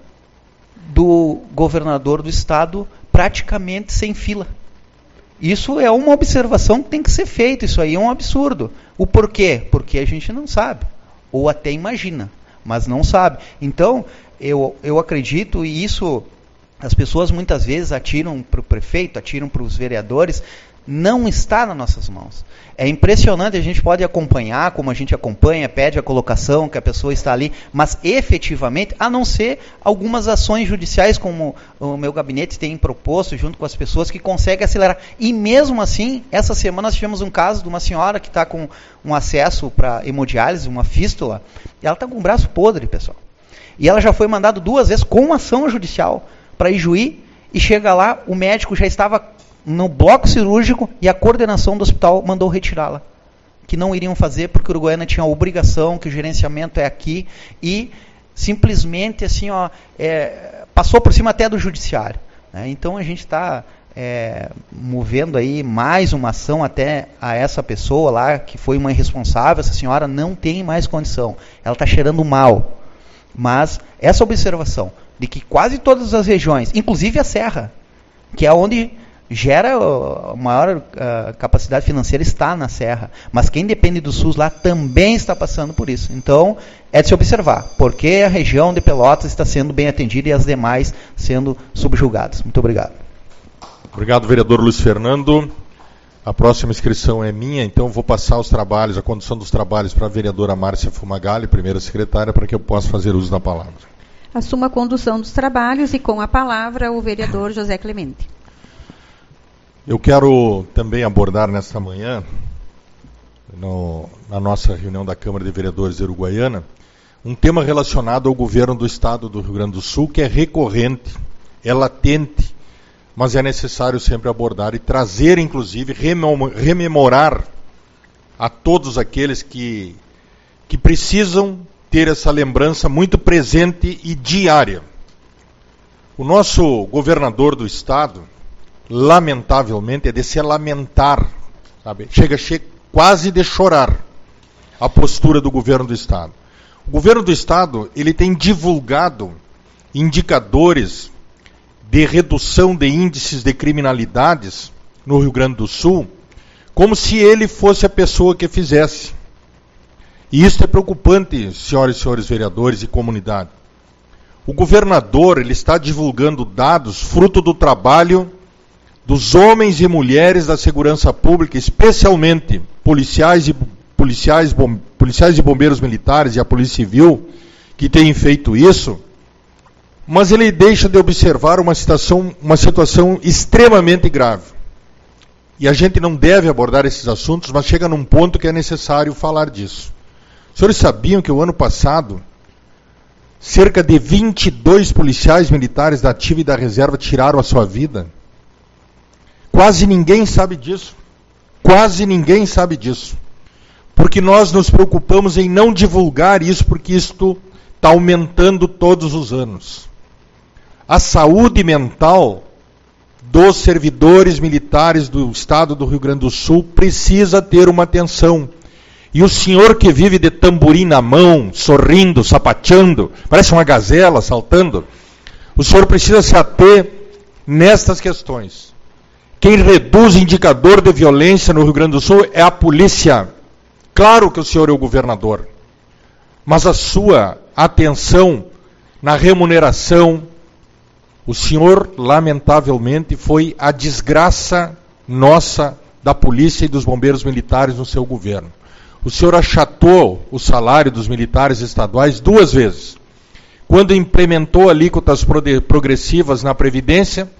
[SPEAKER 8] do governador do estado praticamente sem fila. Isso é uma observação que tem que ser feita, isso aí é um absurdo. O porquê? Porque a gente não sabe, ou até imagina, mas não sabe. Então, eu, eu acredito, e isso as pessoas muitas vezes atiram para o prefeito, atiram para os vereadores, não está nas nossas mãos. É impressionante, a gente pode acompanhar, como a gente acompanha, pede a colocação, que a pessoa está ali, mas efetivamente, a não ser algumas ações judiciais, como o meu gabinete tem proposto, junto com as pessoas, que conseguem acelerar. E mesmo assim, essa semana nós tivemos um caso de uma senhora que está com um acesso para hemodiálise, uma fístula, e ela está com o braço podre, pessoal. E ela já foi mandada duas vezes com ação judicial para Ijuí, e chega lá, o médico já estava no bloco cirúrgico e a coordenação do hospital mandou retirá-la. Que não iriam fazer porque Uruguaiana tinha a obrigação, que o gerenciamento é aqui, e simplesmente assim, ó, é, passou por cima até do judiciário. Né? Então a gente está é, movendo aí mais uma ação até a essa pessoa lá, que foi uma irresponsável. Essa senhora não tem mais condição, ela está cheirando mal. Mas essa observação de que quase todas as regiões, inclusive a Serra, que é onde gera a maior uh, capacidade financeira, está na Serra, mas quem depende do SUS lá também está passando por isso. Então, é de se observar, porque a região de Pelotas está sendo bem atendida e as demais sendo subjugadas. Muito obrigado.
[SPEAKER 1] Obrigado, vereador Luiz Fernando. A próxima inscrição é minha, então vou passar os trabalhos, a condução dos trabalhos para a vereadora Márcia Fumagalli, primeira secretária, para que eu possa fazer uso da palavra.
[SPEAKER 3] Assuma a condução dos trabalhos e com a palavra o vereador José Clemente.
[SPEAKER 1] Eu quero também abordar nesta manhã, no, na nossa reunião da Câmara de Vereadores de Uruguaiana, um tema relacionado ao governo do Estado do Rio Grande do Sul, que é recorrente, é latente, mas é necessário sempre abordar e trazer, inclusive, rememorar a todos aqueles que, que precisam ter essa lembrança muito presente e diária. O nosso governador do estado, lamentavelmente, é de se lamentar, sabe? Chega, chega quase de chorar a postura do governo do estado. O governo do estado, ele tem divulgado indicadores de redução de índices de criminalidades no Rio Grande do Sul, como se ele fosse a pessoa que fizesse. E isso é preocupante, senhoras e senhores vereadores e comunidade. O governador, ele está divulgando dados fruto do trabalho dos homens e mulheres da segurança pública, especialmente policiais e policiais, bom, policiais e bombeiros militares e a Polícia Civil, que têm feito isso, mas ele deixa de observar uma situação, uma situação extremamente grave. E a gente não deve abordar esses assuntos, mas chega num ponto que é necessário falar disso. Os senhores sabiam que o ano passado, cerca de vinte e dois policiais militares da ativa e da reserva tiraram a sua vida? Quase ninguém sabe disso. Quase ninguém sabe disso. Porque nós nos preocupamos em não divulgar isso, porque isto está aumentando todos os anos. A saúde mental dos servidores militares do estado do Rio Grande do Sul precisa ter uma atenção. E o senhor que vive de tamborim na mão, sorrindo, sapateando, parece uma gazela saltando, o senhor precisa se ater nestas questões. Quem reduz o indicador de violência no Rio Grande do Sul é a polícia. Claro que o senhor é o governador, mas a sua atenção na remuneração, o senhor, lamentavelmente, foi a desgraça nossa da polícia e dos bombeiros militares no seu governo. O senhor achatou o salário dos militares estaduais duas vezes. Quando implementou alíquotas progressivas na Previdência,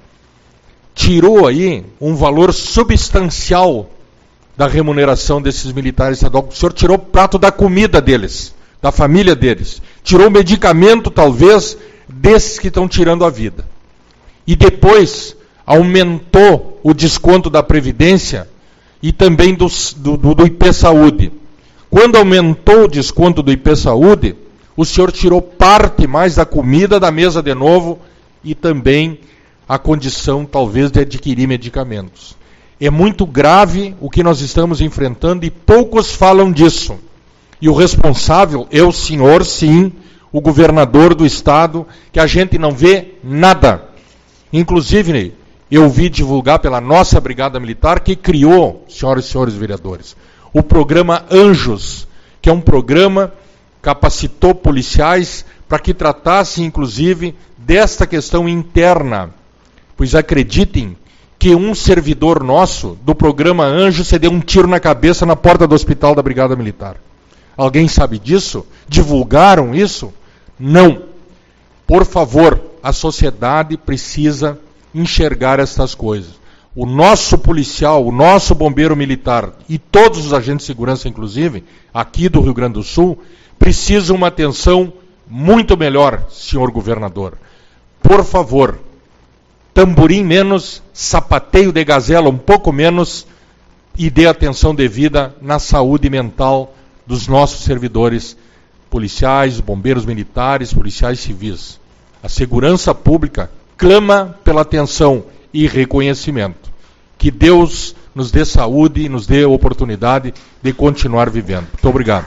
[SPEAKER 1] tirou aí um valor substancial da remuneração desses militares estaduais. O senhor tirou o prato da comida deles, da família deles. Tirou o medicamento, talvez, desses que estão tirando a vida. E depois aumentou o desconto da Previdência e também do, do, do I P Saúde. Quando aumentou o desconto do I P Saúde, o senhor tirou parte mais da comida da mesa de novo e também a condição, talvez, de adquirir medicamentos. É muito grave o que nós estamos enfrentando e poucos falam disso. E o responsável é o senhor, sim, o governador do estado, que a gente não vê nada. Inclusive, eu vi divulgar pela nossa Brigada Militar, que criou, senhoras e senhores vereadores, o programa Anjos, que é um programa que capacitou policiais para que tratassem, inclusive, desta questão interna. Pois acreditem que um servidor nosso do programa Anjos se deu um tiro na cabeça na porta do hospital da Brigada Militar. Alguém sabe disso? Divulgaram isso? Não. Por favor, a sociedade precisa enxergar estas coisas. O nosso policial, o nosso bombeiro militar e todos os agentes de segurança, inclusive, aqui do Rio Grande do Sul, precisam uma atenção muito melhor, senhor governador. Por favor, tamborim menos, sapateio de gazela um pouco menos e dê atenção devida na saúde mental dos nossos servidores policiais, bombeiros militares, policiais civis. A segurança pública clama pela atenção e reconhecimento. Que Deus nos dê saúde e nos dê a oportunidade de continuar vivendo. Muito obrigado.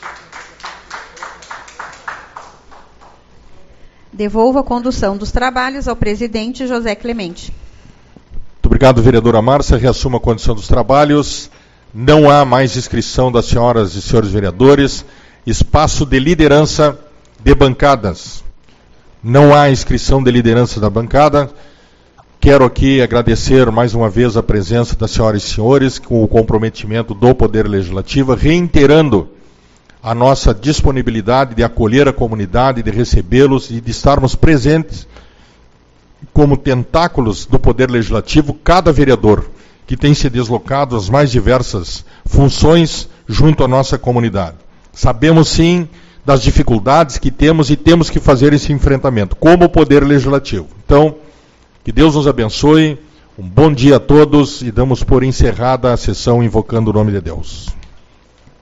[SPEAKER 3] Devolvo a condução dos trabalhos ao presidente José Clemente.
[SPEAKER 1] Muito obrigado, vereadora Márcia. Reassumo a condução dos trabalhos. Não há mais inscrição das senhoras e senhores vereadores. Espaço de liderança de bancadas. Não há inscrição de liderança da bancada. Quero aqui agradecer mais uma vez a presença das senhoras e senhores com o comprometimento do Poder Legislativo, reiterando a nossa disponibilidade de acolher a comunidade, de recebê-los e de estarmos presentes como tentáculos do Poder Legislativo, cada vereador que tem se deslocado às mais diversas funções junto à nossa comunidade. Sabemos sim das dificuldades que temos e temos que fazer esse enfrentamento, como Poder Legislativo. Então, que Deus nos abençoe, um bom dia a todos e damos por encerrada a sessão invocando o nome de Deus.